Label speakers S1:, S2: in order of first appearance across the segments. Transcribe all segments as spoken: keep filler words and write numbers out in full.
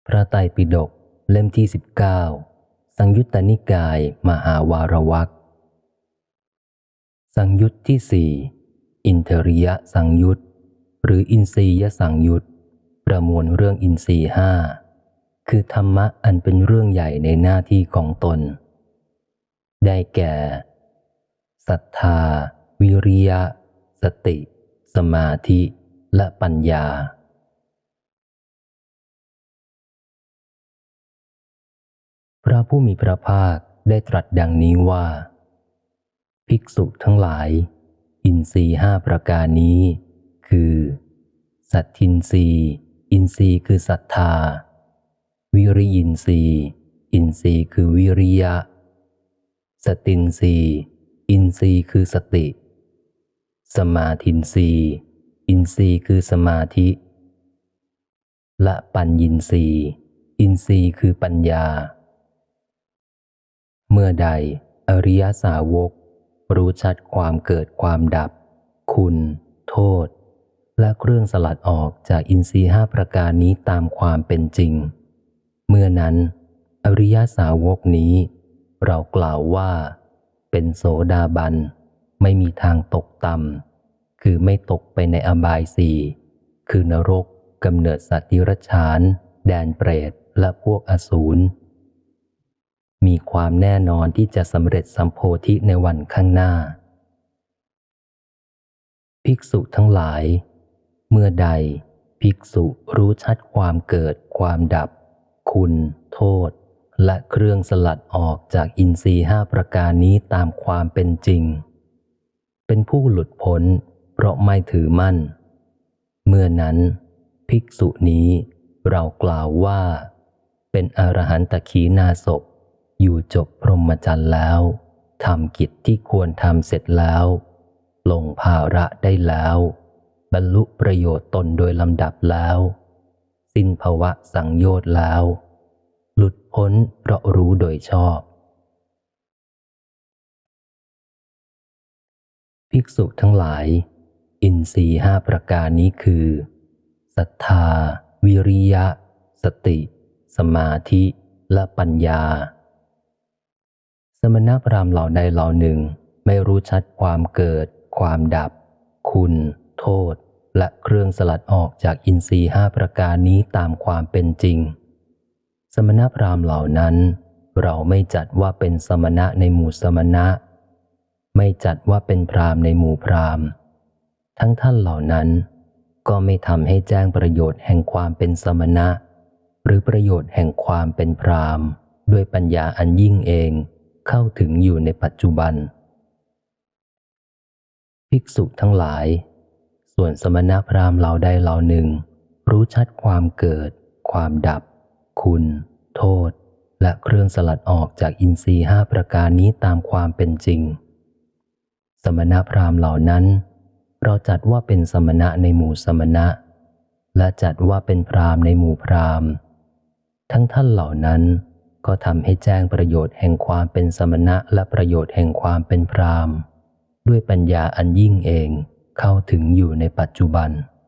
S1: พระไตรปิฎกเล่มที่สิบเก้าสังยุตตนิกายมหาวารวรรคสังยุตที่สี่อินทริยสังยุตหรืออินทรียสังยุตประมวลเรื่องอินทรีย์ห้าคือธรรมะอันเป็นเรื่องใหญ่ในหน้าที่ของตนได้แก่ศรัทธาวิริยะสติสมาธิและปัญญาพระผู้มีพระภาคได้ตรัสดังนี้ว่าภิกษุทั้งหลายอินทรีย์ห้าประการนี้คือสัทธินทรีย์อินทรีย์คือศรัทธาวิริยินทรีย์อินทรีย์คือวิริยะสตินทรีย์อินทรีย์คือสติสมาธินทรีย์อินทรีย์คือสมาธิและปัญญินทรีย์อินทรีย์คือปัญญาเมื่อใดอริยสาวกรู้ชัดความเกิดความดับคุณโทษและเครื่องสลัดออกจากอินทรีย์ห้าประการนี้ตามความเป็นจริงเมื่อนั้นอริยสาวกนี้เรากล่าวว่าเป็นโสดาบันไม่มีทางตกต่ำคือไม่ตกไปในอบายสี่คือนรกกำเนิดสัตว์ดิรัจฉานแดนเปรตและพวกอสูรมีความแน่นอนที่จะสำเร็จสัมโพธิในวันข้างหน้าภิกษุทั้งหลายเมื่อใดภิกษุรู้ชัดความเกิดความดับคุณโทษและเครื่องสลัดออกจากอินทรีย์ห้าประการนี้ตามความเป็นจริงเป็นผู้หลุดพ้นเพราะไม่ถือมั่นเมื่อนั้นภิกษุนี้เรากล่าวว่าเป็นอรหันตขีณาสพอยู่จบพรหมจรรย์แล้วทำกิจที่ควรทำเสร็จแล้วลงภาระได้แล้วบรรลุประโยชน์ตนโดยลำดับแล้วสิ้นภวะสังโยชน์แล้วหลุดพ้นเพราะรู้โดยชอบภิกษุทั้งหลายอินทรีย์ห้าประการนี้คือศรัทธาวิริยะสติสมาธิและปัญญาสมณพราหมณ์เหล่าใดเหล่าหนึ่งไม่รู้ชัดความเกิดความดับคุณโทษและเครื่องสลัดออกจากอินทรีย์ห้าประการนี้ตามความเป็นจริงสมณพราหมณ์เหล่านั้นเราไม่จัดว่าเป็นสมณะในหมู่สมณะไม่จัดว่าเป็นพราหมณ์ในหมู่พราหมณ์ทั้งท่านเหล่านั้นก็ไม่ทำให้แจ้งประโยชน์แห่งความเป็นสมณะหรือประโยชน์แห่งความเป็นพราหมณ์ด้วยปัญญาอันยิ่งเองเข้าถึงอยู่ในปัจจุบันภิกษุทั้งหลายส่วนสมณพราหมณ์เหล่าใดเหล่าหนึ่งรู้ชัดความเกิดความดับคุณโทษและเครื่องสลัดออกจากอินทรีย์ห้าประการนี้ตามความเป็นจริงสมณพราหมณ์เหล่านั้นเราจัดว่าเป็นสมณะในหมู่สมณะและจัดว่าเป็นพราหมณ์ในหมู่พราหมณ์ทั้งท่านเหล่านั้นก็ทำให้แจ้งประโยชน์แห่งความเป็นสมณะและประโยชน์แห่งความเป็นพราหมณ์ด้วยปัญญาอันยิ่งเองเข้าถึงอยู่ในปัจจุบัน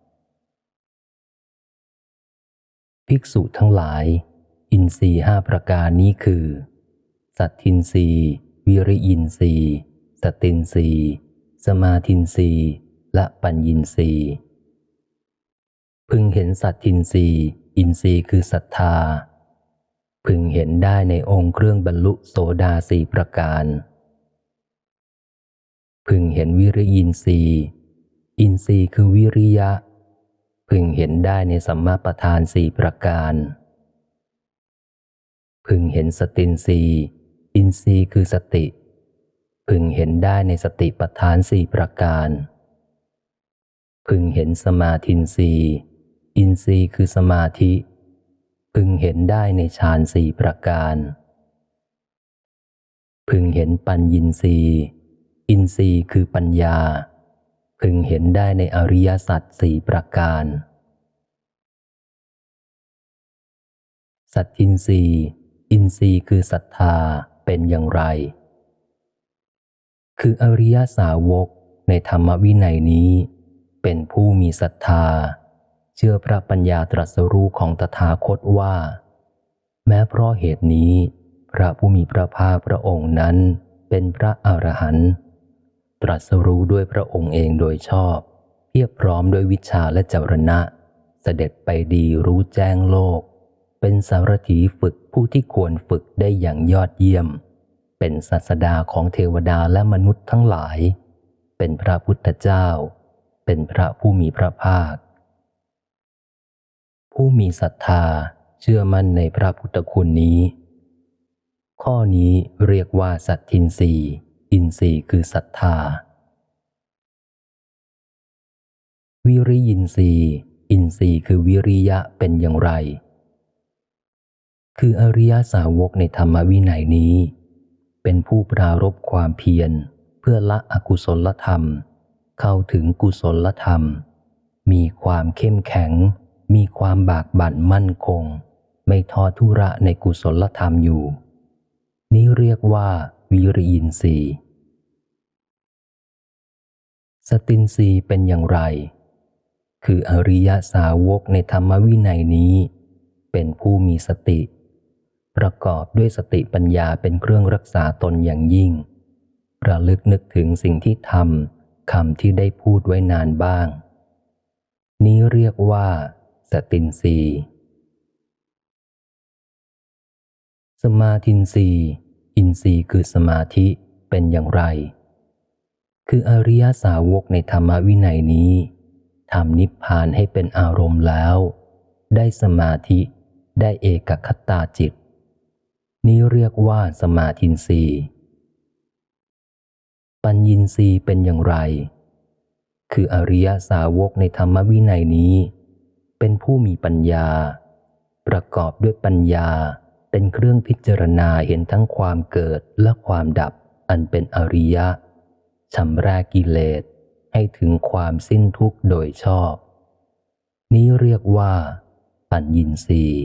S1: ภิกษุทั้งหลายอินทรีย์ห้าประการนี้คือสัทธินทรีย์วิริยินทรีย์สตินทรีย์สมาธินทรีย์และปัญญินทรีย์พึงเห็นสัทธินทรีย์อินทรีย์คือศรัทธาพึงเห็นได้ในองค์เครื่องบรรลุโสดาสี่ประการพึงเห็นวิริยินทรีย์อินทรีย์คือวิริยะพึงเห็นได้ในสัมมาประธานสี่ประการพึงเห็นสตินทรีย์อินทรีย์คือสติพึงเห็นได้ในสติปัฏฐานสี่ประการพึงเห็นสมาธินทรีย์อินทรีย์คือสมาธิพึงเห็นได้ในฌานสี่ประการพึงเห็นปัญญินทรีย์อินทรีย์คือปัญญาพึงเห็นได้ในอริยสัจสี่ประการสัทธินทรีย์อินทรีย์คือศรัทธาเป็นอย่างไรคืออริยสาวกในธรรมวินัยนี้เป็นผู้มีศรัทธาเชื่อพระปัญญาตรัสรู้ของตถาคตว่าแม้เพราะเหตุนี้พระผู้มีพระภาคพระองค์นั้นเป็นพระอรหันต์ตรัสรู้ด้วยพระองค์เองโดยชอบเพียบพร้อมด้วยวิชาและจรณะเสด็จไปดีรู้แจ้งโลกเป็นสารถีฝึกผู้ที่ควรฝึกได้อย่างยอดเยี่ยมเป็นศาสดาของเทวดาและมนุษย์ทั้งหลายเป็นพระพุทธเจ้าเป็นพระผู้มีพระภาคผู้มีศรัทธาเชื่อมั่นในพระพุทธคุณนี้ข้อนี้เรียกว่าสัตทินรีอินทรีย์คือศรัทธาวิริยินทรีย์อินทรีย์คือวิริยะเป็นอย่างไรคืออริยสาวกในธรรมวินัยนี้เป็นผู้ปรารภความเพียรเพื่อละอกุศลธรรมเข้าถึงกุศลธรรมมีความเข้มแข็งมีความบากบั่นมั่นคงไม่ท้อทุระในกุศลธรรมอยู่นี้เรียกว่าวิริยินทรีย์สตินทรีย์เป็นอย่างไรคืออริยสาวกในธรรมวินัยนี้เป็นผู้มีสติประกอบด้วยสติปัญญาเป็นเครื่องรักษาตนอย่างยิ่งระลึกนึกถึงสิ่งที่ทำคำที่ได้พูดไว้นานบ้างนี้เรียกว่าสตินทรีย์สมาธินทรีย์อินทรีย์คือสมาธิเป็นอย่างไรคืออริยสาวกในธรรมวินัยนี้ทำนิพพานให้เป็นอารมณ์แล้วได้สมาธิได้เอกคตาจิตนี้เรียกว่าสมาธินทรีย์ปัญญินทรีย์เป็นอย่างไรคืออริยสาวกในธรรมวินัยนี้เป็นผู้มีปัญญาประกอบด้วยปัญญาเป็นเครื่องพิจารณาเห็นทั้งความเกิดและความดับอันเป็นอริยะชำระกิเลสให้ถึงความสิ้นทุกข์โดยชอบนี้เรียกว่าปัญญินทรีย์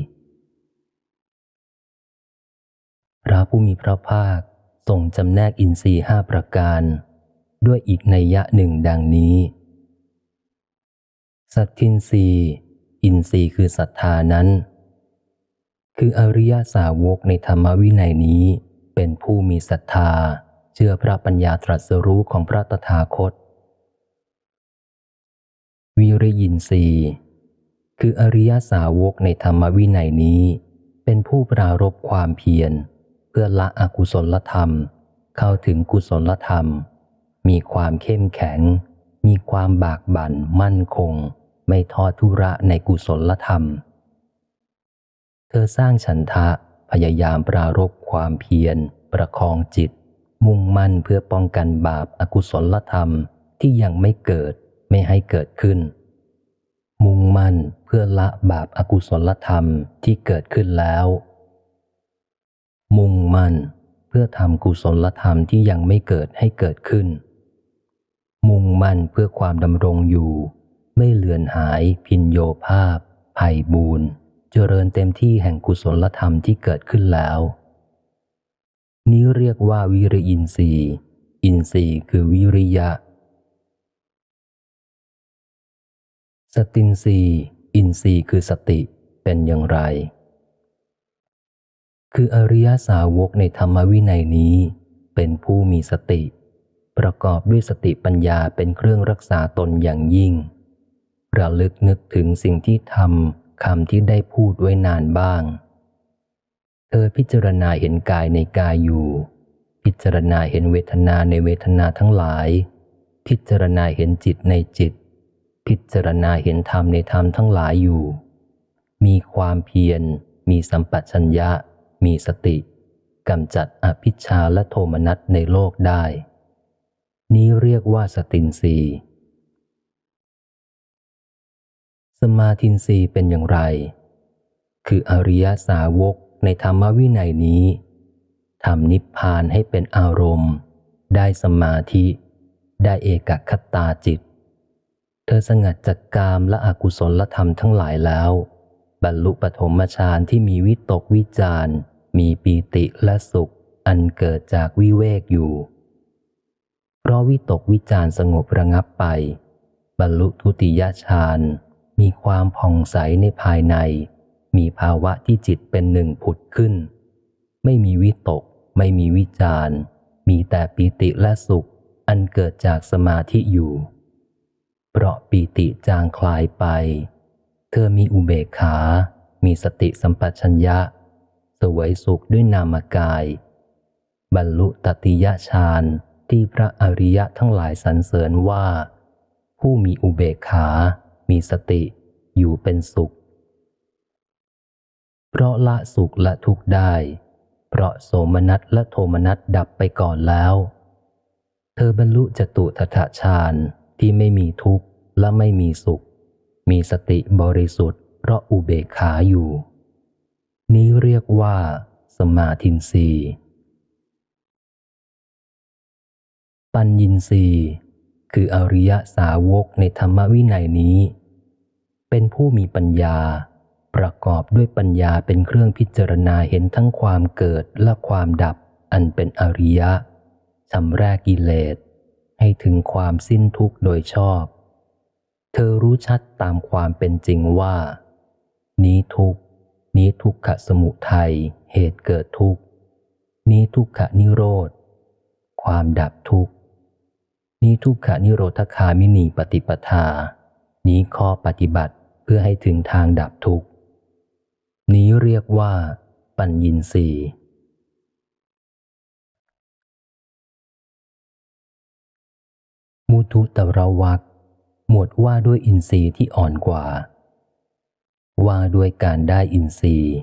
S1: พระผู้มีพระภาคทรงจำแนกอินทรีย์ห้าประการด้วยอีกนัยยะหนึ่งดังนี้สัตทินทรีย์อินทรีย์คือศรัทธานั้นคืออริยสาวกในธรรมวินัยนี้เป็นผู้มีศรัทธาเชื่อพระปัญญาตรัสรู้ของพระตถาคตวิริยินทรีย์คืออริยสาวกในธรรมวินัยนี้เป็นผู้ปรารภความเพียรเพื่อละอกุศลธรรมเข้าถึงกุศลธรรมมีความเข้มแข็งมีความบากบั่นมั่นคงไม่ท้อทุระในกุศลธรรมเธอสร้างฉันทะพยายามปรารภความเพียรประคองจิตมุ่งมั่นเพื่อป้องกันบาปอกุศลธรรมที่ยังไม่เกิดไม่ให้เกิดขึ้นมุ่งมั่นเพื่อละบาปอกุศลธรรมที่เกิดขึ้นแล้วมุ่งมั่นเพื่อทำกุศลธรรมที่ยังไม่เกิดให้เกิดขึ้นมุ่งมั่นเพื่อความดำรงอยู่ไม่เลือนหายพินโยภาพไพ่บูรณ์เจริญเต็มที่แห่งกุศลธรรมที่เกิดขึ้นแล้วนี้เรียกว่าวิริยินทรีย์อินทรีย์คือวิริยะสตินทรีย์อินทรีย์คือสติเป็นอย่างไรคืออริยสาวกในธรรมวินัยนี้เป็นผู้มีสติประกอบด้วยสติปัญญาเป็นเครื่องรักษาตนอย่างยิ่งระลึกนึกถึงสิ่งที่ทำคำที่ได้พูดไว้นานบ้างเธอพิจารณาเห็นกายในกายอยู่พิจารณาเห็นเวทนาในเวทนาทั้งหลายพิจารณาเห็นจิตในจิตพิจารณาเห็นธรรมในธรรมทั้งหลายอยู่มีความเพียรมีสัมปชัญญะมีสติกำจัดอภิชฌาและโทมนัสในโลกได้นี้เรียกว่าสตินทรีย์สมาธินทรีย์เป็นอย่างไรคืออริยสาวกในธรรมวินัยนี้ทำนิพพานให้เป็นอารมณ์ได้สมาธิได้เอกคตาจิตเธอสงัดจากกามและอกุศลธรรมทั้งหลายแล้วบรรลุปฐมฌานที่มีวิตกวิจารมีปีติและสุขอันเกิดจากวิเวกอยู่เพราะวิตกวิจารสงบระงับไปบรรลุทุติยฌานมีความผ่องใสในภายในมีภาวะที่จิตเป็นหนึ่งผุดขึ้นไม่มีวิตกไม่มีวิจารมีแต่ปีติและสุขอันเกิดจากสมาธิอยู่เพราะปีติจางคลายไปเธอมีอุเบกขามีสติสัมปชัญญะเสวยสุขด้วยนามกายบรรลุตติยฌานที่พระอริยะทั้งหลายสรรเสริญว่าผู้มีอุเบกขามีสติอยู่เป็นสุขเพราะละสุขและทุกข์ได้เพราะโสมนัสและโทมนัสดับไปก่อนแล้วเธอบรรลุจตุทัฏฐฌานที่ไม่มีทุกข์และไม่มีสุขมีสติบริสุทธิ์เพราะอุเบกขาอยู่นี้เรียกว่าสมาธินทรีย์ปัญญินทรีย์คืออริยสาวกในธรรมวินัยนี้เป็นผู้มีปัญญาประกอบด้วยปัญญาเป็นเครื่องพิจารณาเห็นทั้งความเกิดและความดับอันเป็นอริยะชำระกิเลสให้ถึงความสิ้นทุกข์โดยชอบเธอรู้ชัดตามความเป็นจริงว่านี้ทุกข์นี้ทุกขสมุทัยเหตุเกิดทุกข์นี้ทุกขนิโรธความดับทุกข์นี้ทุกขนิโรธคามินีปฏิปทานี้ข้อปฏิบัติเพื่อให้ถึงทางดับทุกข์นี้เรียกว่าปัญญินทรีย์มุทุตรวรรคหมวดว่าด้วยอินทรีย์ที่อ่อนกว่าว่าด้วยการได้อินทรีย์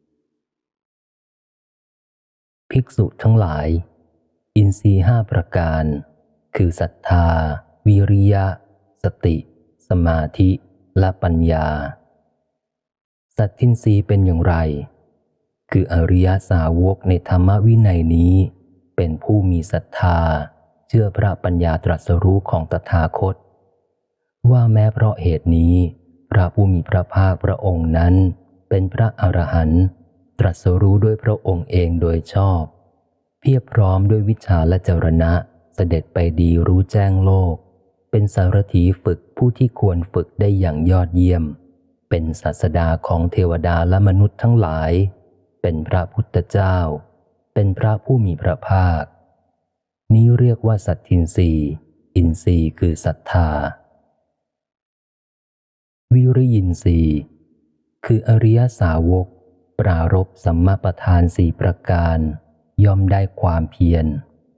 S1: ภิกษุทั้งหลายอินทรีย์ห้าประการคือศรัทธาวิริยะสติสมาธิและปัญญาสัตทินทรีย์เป็นอย่างไรคืออริยสาวกในธรรมวินัยนี้เป็นผู้มีศรัทธาเชื่อพระปัญญาตรัสรู้ของตถาคตว่าแม้เพราะเหตุนี้พระผู้มีพระภาคพระองค์นั้นเป็นพระอรหันต์ตรัสรู้ด้วยพระองค์เองโดยชอบเพียบพร้อมด้วยวิชาและจรณะเสด็จไปดีรู้แจ้งโลกเป็นสารถีฝึกผู้ที่ควรฝึกได้อย่างยอดเยี่ยมเป็นศาสดาของเทวดาและมนุษย์ทั้งหลายเป็นพระพุทธเจ้าเป็นพระผู้มีพระภาคนี้เรียกว่าสัตทินทรีย์อินทรีย์คือศรัทธาวิริยินทรีย์คืออริยสาวกปรารภสัมมาประธานสี่ประการย่อมได้ความเพียร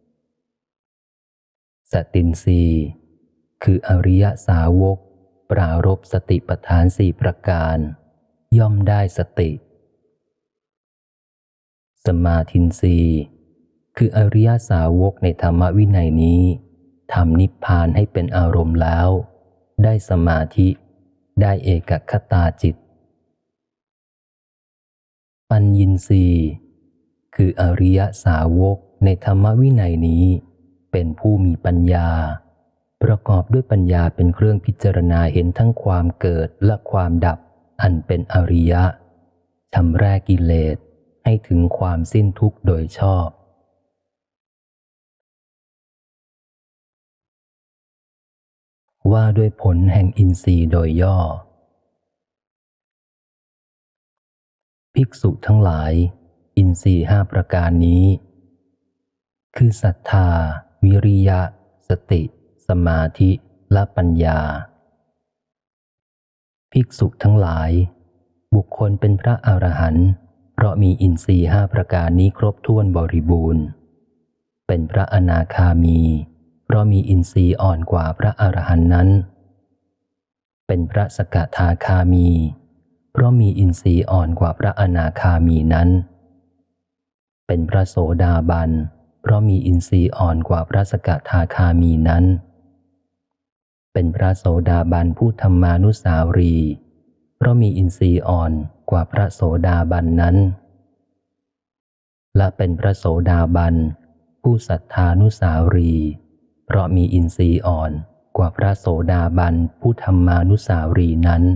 S1: สตินทรีย์คืออริยสาวกปรารภสติปัฏฐานสี่ประการย่อมได้สติสมาธินทรีย์คืออริยสาวกในธรรมวินัยนี้ทำนิพพานให้เป็นอารมณ์แล้วได้สมาธิได้เอกคตาจิตปัญญินทรีย์คืออริยสาวกในธรรมวินัยนี้เป็นผู้มีปัญญาประกอบด้วยปัญญาเป็นเครื่องพิจารณาเห็นทั้งความเกิดและความดับอันเป็นอริยะชำระกิเลสให้ถึงความสิ้นทุกข์โดยชอบว่าด้วยผลแห่งอินทรีย์โดยย่อภิกษุทั้งหลายอินทรีย์ห้าประการนี้คือศรัทธาวิริยะสติสมาธิและปัญญาภิกษุทั้งหลายบุคคลเป็นพระอรหันต์เพราะมีอินทรีย์ห้าประการนี้ครบถ้วนบริบูรณ์เป็นพระอนาคามีเพราะมีอินทรีย์อ่อนกว่าพระอรหันต์นั้นเป็นพระสกทาคามีเพราะมีอินทรีย์อ่อนกว่าพระอนาคามีนั้นเป็นพระโสดาบันเพราะมีอินทรีย์อ่อนกว่าพระสกทาคามีนั้นเป็นพระโสดาบันผู้ธรรมานุสาวรีย์เพราะมีอินทรีย์อ่อนกว่าพระโสดาบันนั้นและเป็นพระโสดาบันผู้สัทธานุสาวรีย์เพราะมีอินทรีย์อ่อนกว่าพระโสดาบันผู้ธรรมานุสาวรีย์นั้น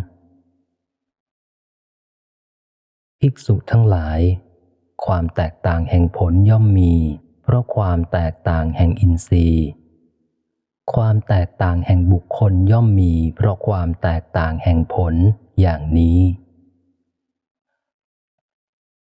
S1: ภิกษุทั้งหลายความแตกต่างแห่งผลย่อมมีเพราะความแตกต่างแห่งอินทรีย์ความแตกต่างแห่งบุคคลย่อมมีเพราะความแตกต่างแห่งผลอย่างนี้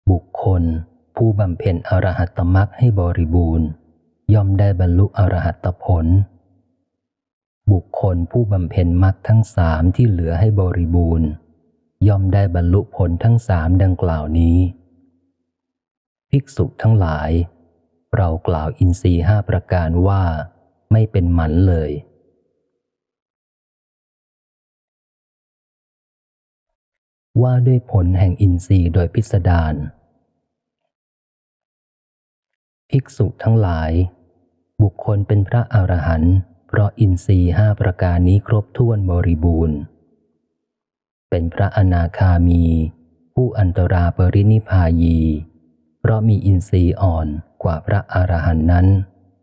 S1: บุคคลผู้บำเพ็ญอรหัตตมรรคให้บริบูรณ์ย่อมได้บรรลุอรหัตผลบุคคลผู้บำเพ็ญมรรคทั้งสามที่เหลือให้บริบูรณ์ย่อมได้บรรลุผลทั้งสามดังกล่าวนี้ภิกษุทั้งหลายเรากล่าวอินทรีย์ห้าประการว่าไม่เป็นหมันเลยว่าด้วยผลแห่งอินทรีย์โดยพิสดารภิกษุทั้งหลายบุคคลเป็นพระอรหันต์เพราะอินทรีย์ห้าประการนี้ครบถ้วนบริบูรณ์เป็นพระอนาคามีผู้อันตราปรินิพพายีเพราะมีอินทรีย์อ่อนกว่าพระอรหันต์นั้น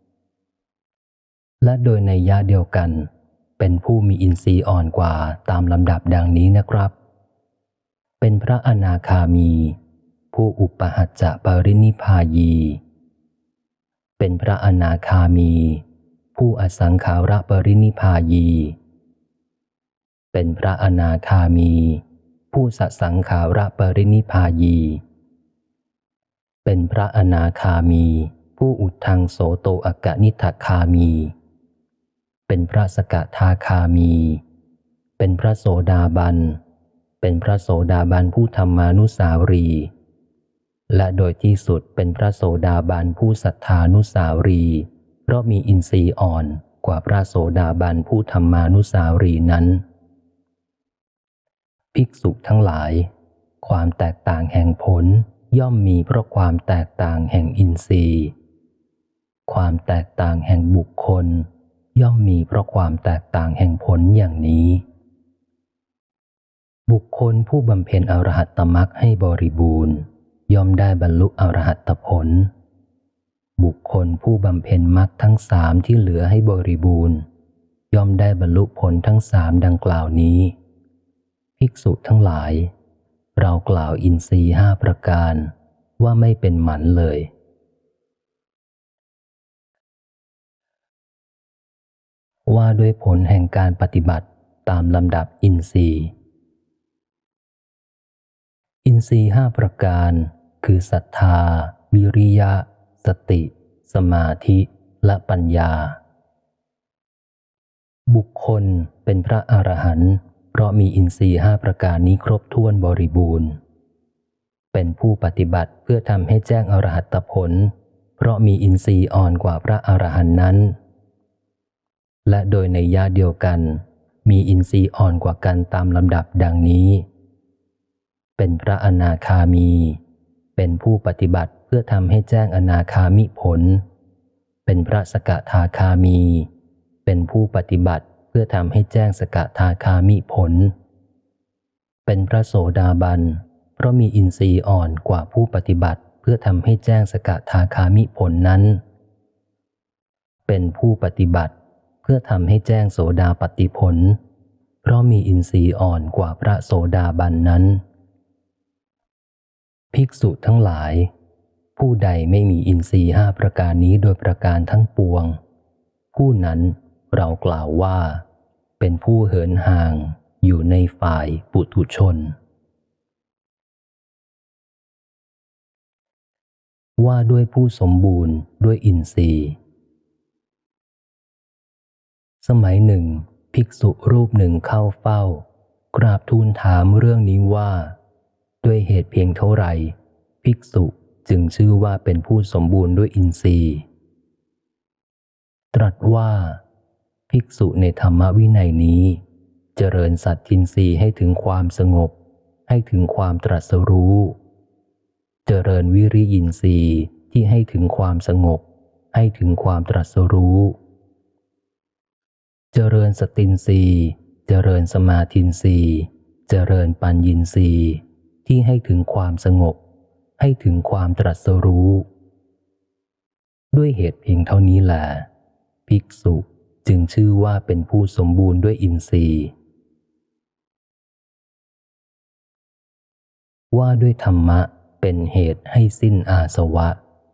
S1: และโดยนัยยะเดียวกันเป็นผู้มีอินทรีย์อ่อนกว่าตามลำดับดังนี้นะครับเป็นพระอนาคามีผู้อุปหัจจะปรินิพพายีเป็นพระอนาคามีผู้อสังขาระปรินิพพายีเป็นพระอนาคามีผู้สสังขาระปรินิพพายีเป็นพระอนาคามีผู้อุทังโสโตอากนิทัคคามีเป็นพระสกทาคามีเป็นพระโสดาบันเป็นพระโสดาบันผู้ธรรมานุสาวรีย์และโดยที่สุดเป็นพระโสดาบันผู้สัทธานุสาวรีย์เพราะมีอินทรีย์อ่อนกว่าพระโสดาบันผู้ธรรมานุสาวรีย์นั้นภิกษุทั้งหลายความแตกต่างแห่งผลย่อมมีเพราะความแตกต่างแห่งอินทรีย์ความแตกต่างแห่งบุคคลย่อมมีเพราะความแตกต่างแห่งผลอย่างนี้บุคคลผู้บำเพ็ญอรหัตตมรรคให้บริบูรณ์ย่อมได้บรรลุอรหัตผลบุคคลผู้บำเพ็ญมรรคทั้งสามที่เหลือให้บริบูรณ์ย่อมได้บรรลุผลทั้งสามดังกล่าวนี้ภิกษุทั้งหลายเรากล่าวอินทรีย์ห้าประการว่าไม่เป็นหมันเลยว่าด้วยผลแห่งการปฏิบัติตามลำดับอินทรีย์อินทรีย์ห้าประการคือศรัทธาวิริยะสติสมาธิและปัญญาบุคคลเป็นพระอรหันต์เพราะมีอินทรีย์ห้าประการนี้ครบถ้วนบริบูรณ์เป็นผู้ปฏิบัติเพื่อทำให้แจ้งอรหัตผลเพราะมีอินทรีย์อ่อนกว่าพระอรหันต์นั้นและโดยในยะเดียวกันมีอินทรีย์อ่อนกว่ากันตามลำดับดังนี้เป็นพระอนาคามีเป็นผู้ปฏิบัติเพื่อทำให้แจ้งอนาคามิผลเป็นพระสกทาคามีเป็นผู้ปฏิบัติเพื่อทำให้แจ้งสกทาคามิผลเป็นพระโสดาบันเพราะมีอินทรีย์อ่อนกว่าผู้ปฏิบัติเพื่อทำให้แจ้งสกทาคามิผลนั้นเป็นผู้ปฏิบัติเพื่อทำให้แจ้งโสดาปัตติผลเพราะมีอินทรีย์อ่อนกว่าพระโสดาบันนั้นภิกษุทั้งหลายผู้ใดไม่มีอินทรีย์ห้าประการนี้โดยประการทั้งปวงผู้นั้นเรากล่าวว่าเป็นผู้เหินห่างอยู่ในฝ่ายปุถุชนว่าด้วยผู้สมบูรณ์ด้วยอินทรีย์สมัยหนึ่งภิกษุรูปหนึ่งเข้าเฝ้ากราบทูลถามเรื่องนี้ว่าด้วยเหตุเพียงเท่าไหร่ภิกษุจึงชื่อว่าเป็นผู้สมบูรณ์ด้วยอินทรีย์ตรัสว่าภิกษุในธรรมวินัยนี้เจริญสัตทินทรีย์ให้ถึงความสงบให้ถึงความตรัสรู้เจริญวิริยินทรีย์ที่ให้ถึงความสงบให้ถึงความตรัสรู้เจริญสตินทรีย์เจริญสมาธินทรีย์เจริญปัญญินทรีย์ที่ให้ถึงความสงบให้ถึงความตรัสรู้ด้วยเหตุเพียงเท่านี้แหละภิกษุจึงชื่อว่าเป็นผู้สมบูรณ์ด้วยอินทรีย์ว่าด้วยธรรมะเป็นเหตุให้สิ้นอาสวะ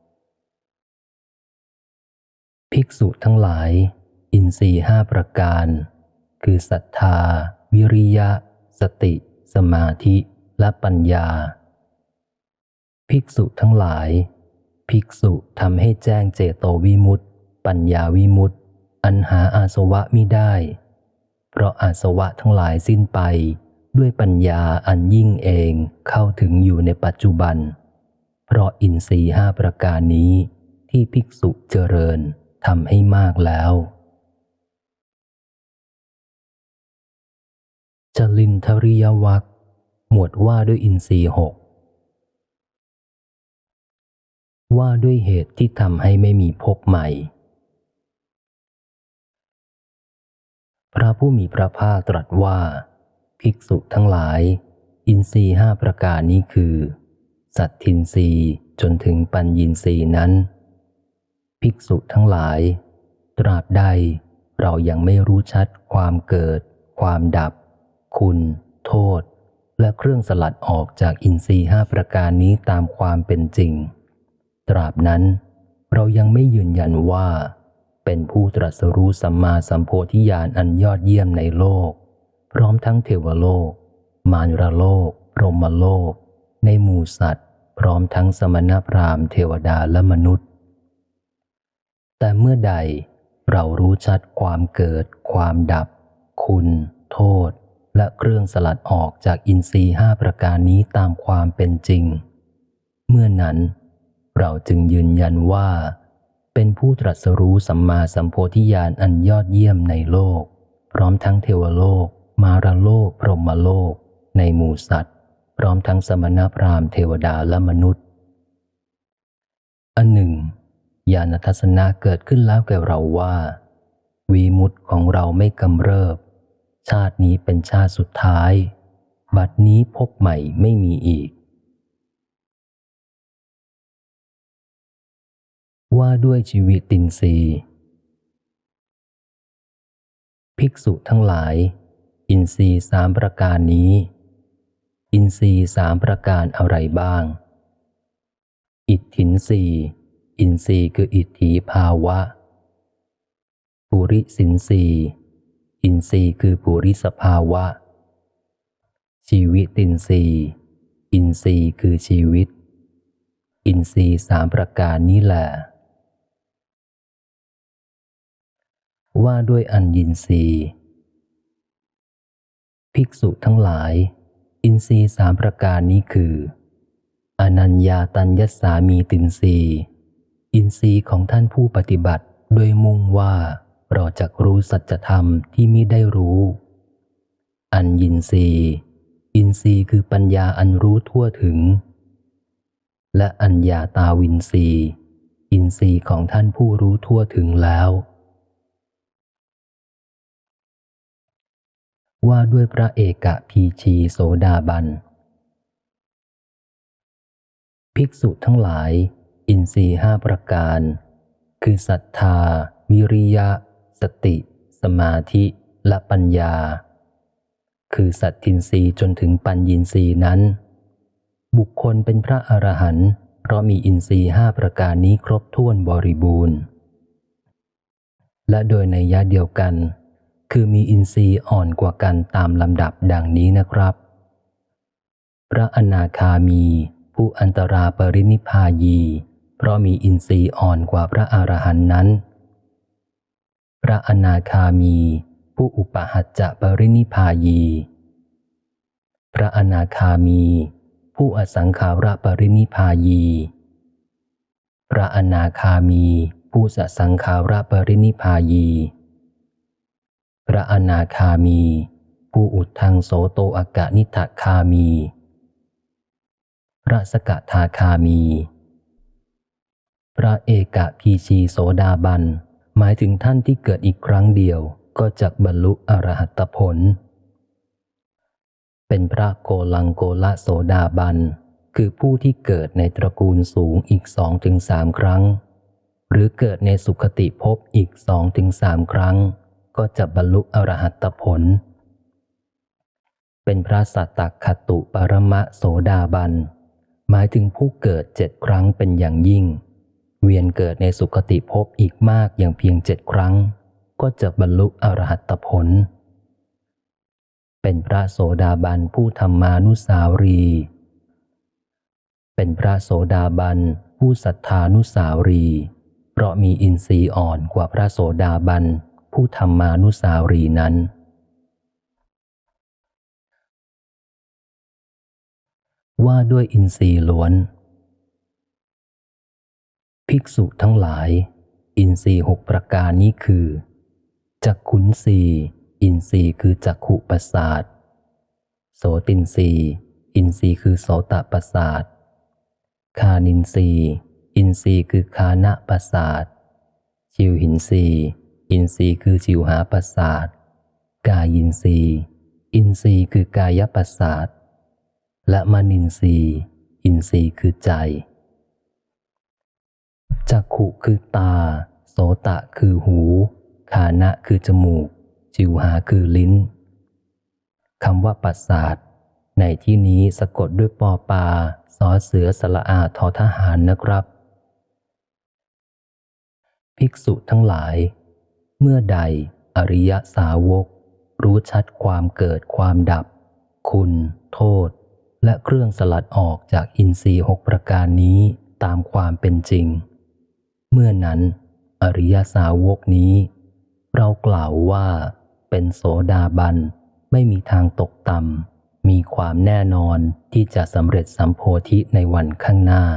S1: ภิกษุทั้งหลายอินทรีย์ห้าประการคือศรัทธาวิริยะสติสมาธิและปัญญาภิกษุทั้งหลายภิกษุทำให้แจ้งเจโตวิมุตติปัญญาวิมุตติอันหาอาสวะมิได้เพราะอาสวะทั้งหลายสิ้นไปด้วยปัญญาอันยิ่งเองเข้าถึงอยู่ในปัจจุบันเพราะอินทรีย์ห้าประการนี้ที่ภิกษุเจริญทำให้มากแล้วจลินทริยวรรคหมวดว่าด้วยอินทรีย์หกว่าด้วยเหตุที่ทำให้ไม่มีภพใหม่พระผู้มีพระภาคตรัสว่าภิกษุทั้งหลายอินทรีย์ห้าประการนี้คือสัตทินทรีย์จนถึงปัญญินทรีย์นั้นภิกษุทั้งหลายตราบใดเรายังไม่รู้ชัดความเกิดความดับคุณโทษและเครื่องสลัดออกจากอินทรีย์ห้าประการนี้ตามความเป็นจริงตราบนั้นเรายังไม่ยืนยันว่าเป็นผู้ตรัสรู้สัมมาสัมโพธิญาณอันยอดเยี่ยมในโลกพร้อมทั้งเทวโลกมารรโลกพรหมโลกในหมู่สัตว์พร้อมทั้งสมณพราหมณ์เทวดาและมนุษย์แต่เมื่อใดเรารู้ชัดความเกิดความดับคุณโทษและเครื่องสลัดออกจากอินทรีย์ห้าประการนี้ตามความเป็นจริงเมื่อนั้นเราจึงยืนยันว่าเป็นผู้ตรัสรู้สัมมาสัมโพธิญาณอันยอดเยี่ยมในโลกพร้อมทั้งเทวโลกมารโลกพรหมโลกในหมู่สัตว์พร้อมทั้งสมณพราหมณ์เทวดาและมนุษย์อันหนึ่งญาณทัศนะเกิดขึ้นแล้วแก่เราว่าวิมุตติของเราไม่กำเริบชาตินี้เป็นชาติสุดท้ายบัดนี้พบใหม่ไม่มีอีกว่าด้วยชีวิตินทรีย์ภิกษุทั้งหลายอินทรีย์สามประการนี้อินทรีย์สามประการอะไรบ้างอิทธินทรีย์อินทรีย์คืออิทธิภาวะปุริสินทรีย์อินทรีย์คือปุริสภาวะชีวิตินทรีย์อินทรีย์คือชีวิตอินทรีย์สามประการนี้แหละว่าด้วยอัญญินทรีย์ภิกษุทั้งหลายอินทรีย์สามประการนี้คืออนัญญาตัญญสามีตินทรีย์อินทรีย์ของท่านผู้ปฏิบัติด้วยมุ่งว่าเราจักรู้สัจธรรมที่มิได้รู้อัญญินทรีย์อินทรีย์คือปัญญาอันรู้ทั่วถึงและอัญญาตาวินทรีย์อินทรีย์ของท่านผู้รู้ทั่วถึงแล้วว่าด้วยพระเอกพีชีโสดาบันภิกษุทั้งหลายอินทรีย์ห้าประการคือศรัทธาวิริยะสติสมาธิและปัญญาคือสัตทินทรีย์จนถึงปัญญินทรีย์นั้นบุคคลเป็นพระอรหันต์เพราะมีอินทรีย์ห้าประการนี้ครบถ้วนบริบูรณ์และโดยนัยยะเดียวกันคือมีอินทรีย์อ่อนกว่ากันตามลำดับดังนี้นะครับพระอนาคามีผู้อันตราปรินิพพายีเพราะมีอินทรีย์อ่อนกว่าพระอรหันต์นั้นพระอนาคามีผู้อุปหัจจะปรินิพพายีพระอนาคามีผู้อสังขาระปรินิพพายีพระอนาคามีผู้สสังขาระปรินิพพายีพระอนาคามีผู้อุทธังโสโตอากานิทัคคามีพระสกทาคามีพระเอกพีชีโสดาบันหมายถึงท่านที่เกิดอีกครั้งเดียวก็จักบรรลุอรหัตผลเป็นพระโกลังโกละโสดาบันคือผู้ที่เกิดในตระกูลสูงอีกสองถึงสามครั้งหรือเกิดในสุคติภพอีกสองถึงสามครั้งก็จะบรรลุอรหัตผลเป็นพระสัตตคตุปรมะโสดาบันหมายถึงผู้เกิดเจ็ดครั้งเป็นอย่างยิ่งเวียนเกิดในสุคติภพอีกมากอย่างเพียงเจ็ดครั้งก็จะบรรลุอรหัตผลเป็นพระโสดาบันผู้ธรรมานุสาวรีย์เป็นพระโสดาบันผู้ศรัทธานุสาวรีย์เพราะมีอินทรีย์อ่อนกว่าพระโสดาบันผู้ธรรมานุสาวรีย์นั้นว่าด้วยอินทรีย์ล้วนภิกษุทั้งหลายอินทรีย์หกประการนี้คือจักขุนทรีย์อินทรีย์คือจักขุประสาทโสตินทรีย์อินทรีย์คือโสตประสาทคานินทรีย์อินทรีย์คือคานะประสาทชิวหินทรีย์อินทรีย์คือชิวหาประสาทกายินทรีย์อินทรีย์คือกายประสาทและมนินทรีย์อินทรีย์คือใจจักขุคือตาโสตะคือหูคานะคือจมูกชิวหาคือลิ้นคำว่าประสาทในที่นี้สะกดด้วยปอปาสอเสือสระอาทอทหารนะครับภิกษุทั้งหลายเมื่อใดอริยสาวกรู้ชัดความเกิดความดับคุณโทษและเครื่องสลัดออกจากอินทรีย์หกประการนี้ตามความเป็นจริงเมื่อนั้นอริยสาวกนี้เรากล่าวว่าเป็นโสดาบันไม่มีทางตกต่ำมีความแน่นอนที่จะสำเร็จสัมโพธิในวันข้างหน้า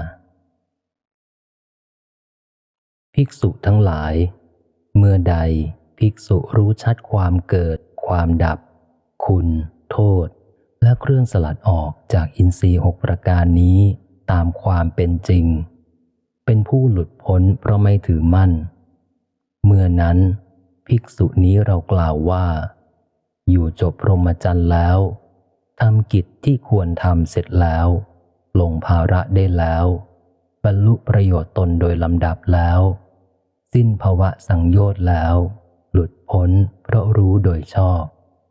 S1: ภิกษุทั้งหลายเมื่อใดภิกษุรู้ชัดความเกิดความดับคุณโทษและเครื่องสลัดออกจากอินทรีย์หกประการนี้ตามความเป็นจริงเป็นผู้หลุดพ้นเพราะไม่ถือมั่นเมื่อนั้นภิกษุนี้เรากล่าวว่าอยู่จบพรหมจรรย์แล้วทำกิจที่ควรทำเสร็จแล้วลงภาระได้แล้วบรรลุประโยชน์ตนโดยลำดับแล้วสิ้นภวะสังโยชน์แล้วหลุดพ้นเพราะรู้โดยชอบ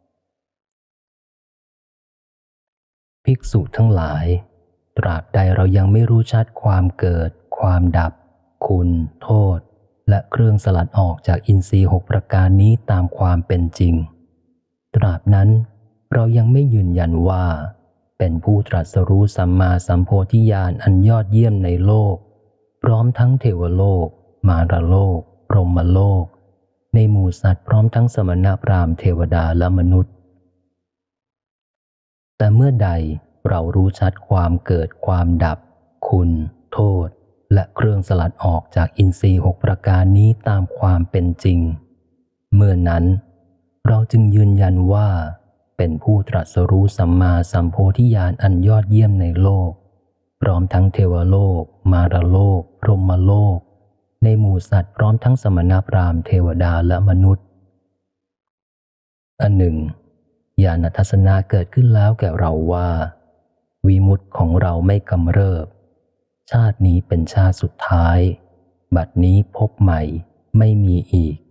S1: ภิกษุทั้งหลายตราบใดเรายังไม่รู้ชัดความเกิดความดับคุณโทษและเครื่องสลัดออกจากอินทรีย์หกประการนี้ตามความเป็นจริงตราบนั้นเรายังไม่ยืนยันว่าเป็นผู้ตรัสรู้สัมมาสัมโพธิญาณอันยอดเยี่ยมในโลกพร้อมทั้งเทวโลกมารโลกพรหมโลกในหมู่สัตว์พร้อมทั้งสมณพราหมณ์เทวดาและมนุษย์แต่เมื่อใดเรารู้ชัดความเกิดความดับคุณโทษและเครื่องสลัดออกจากอินทรีย์หกประการนี้ตามความเป็นจริงเมื่อนั้นเราจึงยืนยันว่าเป็นผู้ตรัสรู้สัมมาสัมโพธิญาณอันยอดเยี่ยมในโลกพร้อมทั้งเทวโลกมารโลกพรหมโลกในหมู่สัตว์พร้อมทั้งสมณพราหมณ์เทวดาและมนุษย์อันหนึ่งญาณทัศนะเกิดขึ้นแล้วแก่เราว่าวิมุตติของเราไม่กำเริบชาตินี้เป็นชาติสุดท้ายบัดนี้พบใหม่ไม่มีอีก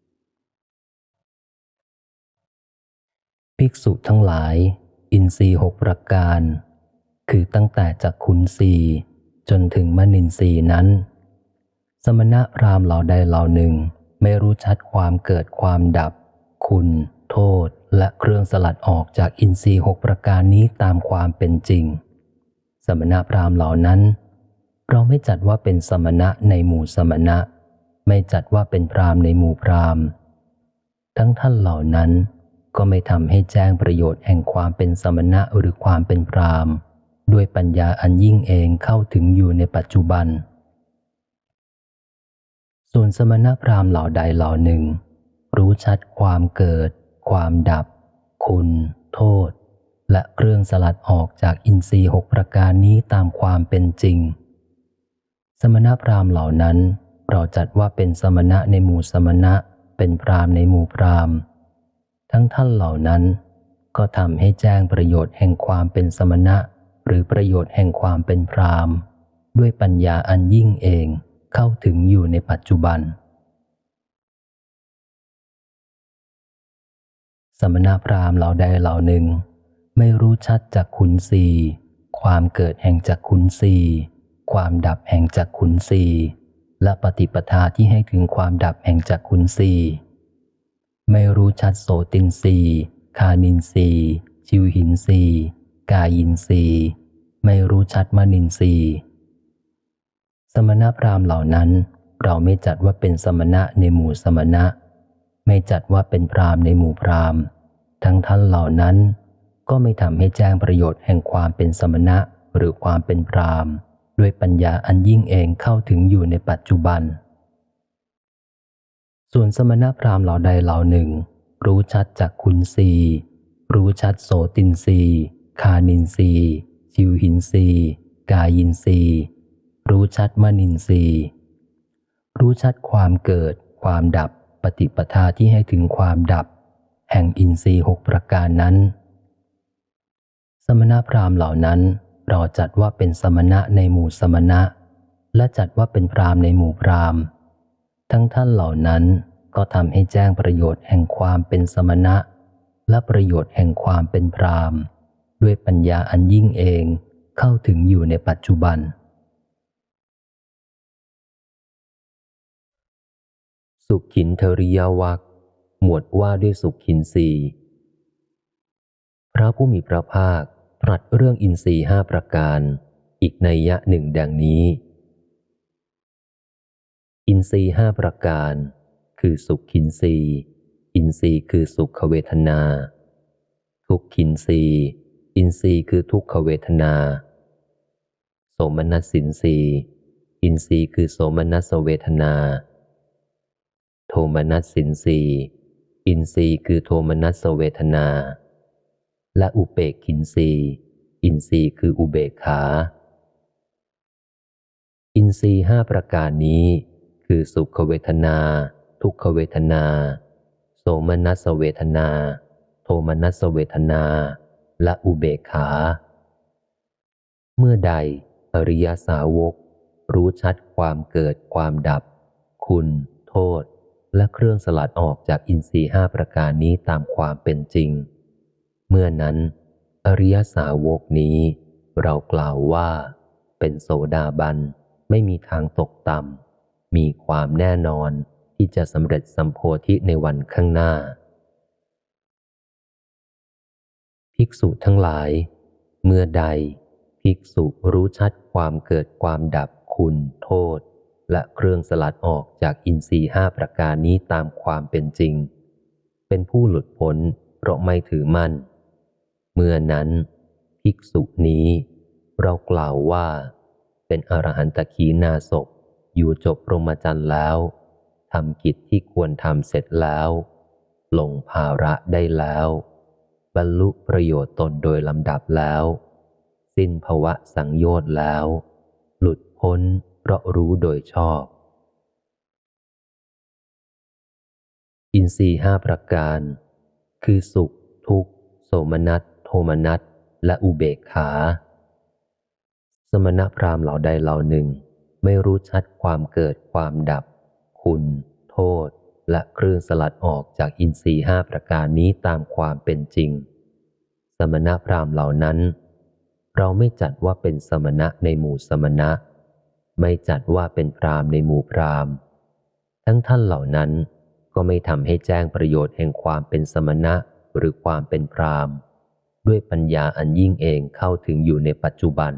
S1: ภิกษุทั้งหลายอินทรีย์หกประการคือตั้งแต่จักขุนทรีย์จนถึงมนินทรีย์นั้นสมณพราหมณ์เหล่าใดเหล่าหนึ่งไม่รู้ชัดความเกิดความดับคุณโทษและเครื่องสลัดออกจากอินทรีย์หกประการนี้ตามความเป็นจริงสมณพราหมณ์เหล่านั้นเราไม่จัดว่าเป็นสมณะในหมู่สมณะไม่จัดว่าเป็นพราหมณ์ในหมู่พราหมณ์ทั้งท่านเหล่านั้นก็ไม่ทำให้แจ้งประโยชน์แห่งความเป็นสมณะหรือความเป็นพราหมณ์ด้วยปัญญาอันยิ่งเองเข้าถึงอยู่ในปัจจุบันส่วนสมณพราหมณ์เหล่าใดเหล่าหนึ่งรู้ชัดความเกิดความดับคุณโทษและเครื่องสลัดออกจากอินทรีย์หกประการนี้ตามความเป็นจริงสมณพราหมณ์เหล่านั้นเราจัดว่าเป็นสมณะในหมู่สมณะเป็นพราหมณ์ในหมู่พราหมณ์ทั้งท่านเหล่านั้นก็ทำให้แจ้งประโยชน์แห่งความเป็นสมณะหรือประโยชน์แห่งความเป็นพราหมณ์ด้วยปัญญาอันยิ่งเองเข้าถึงอยู่ในปัจจุบันสมณพราหมณ์เหล่าใดเหล่าหนึ่งไม่รู้ชัดจักขุนทรีย์ความเกิดแห่งจักขุนทรีย์ความดับแห่งจักขุนทรีย์และปฏิปทาที่ให้ถึงความดับแห่งจักขุนทรีย์ไม่รู้ชัดโสตินทรีย์คานินทรีย์ชิวหินทรีย์กายินทรีย์ไม่รู้ชัดมนินทรีย์สมณพราหมณ์เหล่านั้นเราไม่จัดว่าเป็นสมณะในหมู่สมณะไม่จัดว่าเป็นพราหมณ์ในหมู่พราหมณ์ทั้งท่านเหล่านั้นก็ไม่ทำให้แจ้งประโยชน์แห่งความเป็นสมณะหรือความเป็นพราหมณ์ด้วยปัญญาอันยิ่งเองเข้าถึงอยู่ในปัจจุบันส่วนสมณพราหมณ์เหล่าใดเหล่าหนึ่งรู้ชัดจากขุนศีรู้ชัดโสตินรีคานินทรีย์ชิวหินทรีย์กายินทรีย์รู้ชัดมนินทรีย์รู้ชัดความเกิดความดับปฏิปทาที่ให้ถึงความดับแห่งอินทรีย์หกประการนั้นสมณพราหมณ์เหล่านั้นเราจัดว่าเป็นสมณะในหมู่สมณะและจัดว่าเป็นพราหมณ์ในหมู่พราหมณ์ทั้งท่านเหล่านั้นก็ทำให้แจ้งประโยชน์แห่งความเป็นสมณะและประโยชน์แห่งความเป็นพราหมณ์ด้วยปัญญาอันยิ่งเองเข้าถึงอยู่ในปัจจุบันสุขินธริยวรรคหมวดว่าด้วยสุขินสีพระผู้มีพระภาคตรัสเรื่องอินทรีย์ห้าประการอีกนัยยะหนึ่งดังนี้อินทรีย์ห้าประการคือสุขินทรีย์อินทรีย์คือสุขเวทนาทุกขินทรีย์อินทรีย์คือทุกขเวทนาโสมนัสสินทรีย์อินทรีย์คือโสมนัสเวทนาโทมนัสสินทรีย์อินทรีย์คือโทมนัสเวทนาและอุเบกขินทรีย์อินทรีย์คืออุเบกขาอินทรีย์ห้าประการนี้คือสุขเวทนาทุกขเวทนาโสมนัสเวทนาโทมนัสเวทนาและอุเบกขาเมื่อใดอริยสาวกรู้ชัดความเกิดความดับคุณโทษและเครื่องสลัดออกจากอินทรีย์ห้าประการนี้ตามความเป็นจริงเมื่อนั้นอริยสาวกนี้เรากล่าวว่าเป็นโสดาบันไม่มีทางตกต่ำมีความแน่นอนที่จะสำเร็จสัมโพธิในวันข้างหน้าภิกษุทั้งหลายเมื่อใดภิกษุรู้ชัดความเกิดความดับคุณโทษและเครื่องสลัดออกจากอินทรีย์ห้าประการนี้ตามความเป็นจริงเป็นผู้หลุดพ้นเพราะไม่ถือมั่นเมื่อนั้นภิกษุนี้เรากล่าวว่าเป็นอรหันตขีณาสพอยู่จบพรหมจรรย์แล้วทำกิจที่ควรทำเสร็จแล้วลงภาระได้แล้วบรรลุประโยชน์ตนโดยลำดับแล้วสิ้นภวะสังโยชน์แล้วหลุดพ้นเพราะรู้โดยชอบอินทรีย์ห้าประการคือสุขทุกข์โสมนัสโทมนัสและอุเบกขาสมณพราหมณ์เหล่าใดเหล่าหนึ่งไม่รู้ชัดความเกิดความดับคุณโทษและเครื่องสลัดออกจากอินทรีย์ห้าประการนี้ตามความเป็นจริงสมณพราหมณ์เหล่านั้นเราไม่จัดว่าเป็นสมณะในหมู่สมณะไม่จัดว่าเป็นพราหมณ์ในหมู่พราหมณ์ทั้งท่านเหล่านั้นก็ไม่ทำให้แจ้งประโยชน์แห่งความเป็นสมณะหรือความเป็นพราหมณ์ด้วยปัญญาอันยิ่งเองเข้าถึงอยู่ในปัจจุบัน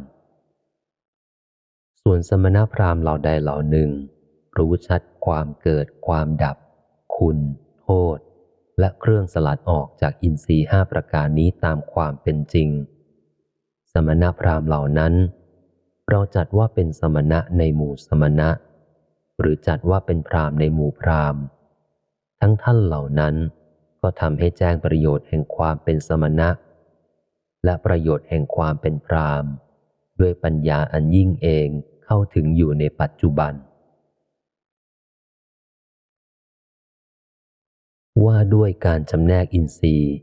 S1: ส่วนสมณพราหมณ์เหล่าใดเหล่าหนึ่งรู้ชัดความเกิดความดับคุณโทษและเครื่องสลัดออกจากอินทรีย์ห้าประการนี้ตามความเป็นจริงสมณพราหมณ์เหล่านั้นเราจัดว่าเป็นสมณะในหมู่สมณะหรือจัดว่าเป็นพราหมณ์ในหมู่พราหมณ์ทั้งท่านเหล่านั้นก็ทำให้แจ้งประโยชน์แห่งความเป็นสมณะและประโยชน์แห่งความเป็นพราหมณ์ด้วยปัญญาอันยิ่งเองเข้าถึงอยู่ในปัจจุบันว่าด้วยการจำแนกอินทรีย์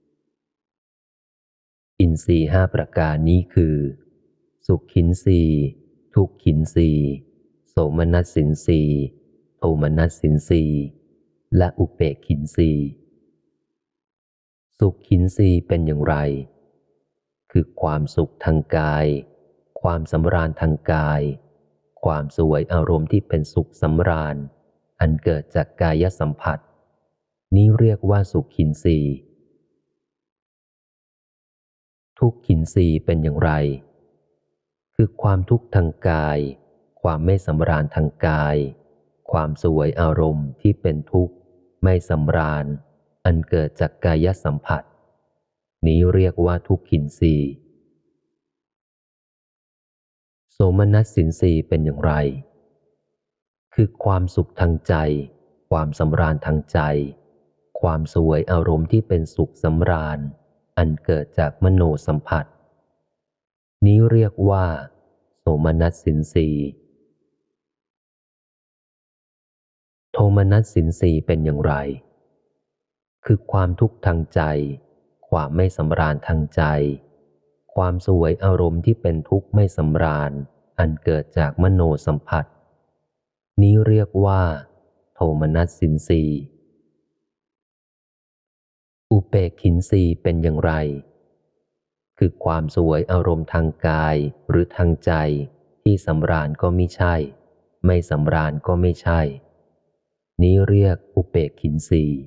S1: อินทรีย์ห้าประการนี้คือสุขขินทรีย์ทุกขินทรีย์โสมนัสสินทรีย์โทมนัสสินทรีย์และอุเบกขินทรีย์สุขขินทรีย์เป็นอย่างไรคือความสุขทางกายความสำราญทางกายความสวยอารมณ์ที่เป็นสุขสำราญอันเกิดจากกายสัมผัสนี้เรียกว่าสุขขินทรีย์ทุกขินทรีย์เป็นอย่างไรคือความทุกข์ทางกายความไม่สำราญทางกายความสวยอารมณ์ที่เป็นทุกข์ไม่สำราญอันเกิดจากกายสัมผัสนี้เรียกว่าทุกขินทรีย์โสมนัสสินทรีย์เป็นอย่างไรคือความสุขทางใจความสำราญทางใจความสวยอารมณ์ที่เป็นสุขสำราญอันเกิดจากมโนสัมผัสนี้เรียกว่าโสมนัสสินทรีย์โทมนัสสินทรีย์เป็นอย่างไรคือความทุกข์ทางใจความไม่สำราญทางใจความสวยอารมณ์ที่เป็นทุกข์ไม่สำราญอันเกิดจากมโนสัมผัสนี้เรียกว่าโทมนัสสินทรีย์อุเปกขินทรีย์เป็นอย่างไรคือความสวยอารมณ์ทางกายหรือทางใจที่สำราญก็ไม่ใช่ไม่สำราญก็ไม่ใช่นี้เรียกอุเปกขินทรีย์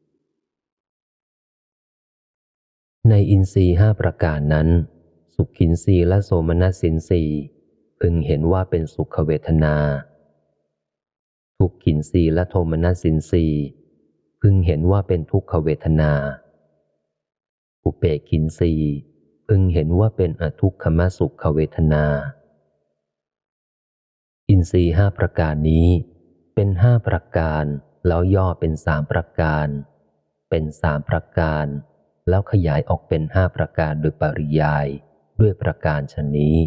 S1: ในอินทรีย์ห้าประการนั้นสุขขินทรีย์และโสมนัสสินทรีย์พึงเห็นว่าเป็นสุขเวทนาทุกขินทรีย์และโทมนัสสินทรีย์พึงเห็นว่าเป็นทุกขเวทนาอุเปกขินทรีย์พึงเห็นว่าเป็นอทุกขมสุขเวทนาอินทรีย์ห้าประการนี้เป็นห้าประการแล้วย่อเป็นสามประการเป็นสามประการแล้วขยายออกเป็นห้าประการโดยปริยายด้วยประการชนนี้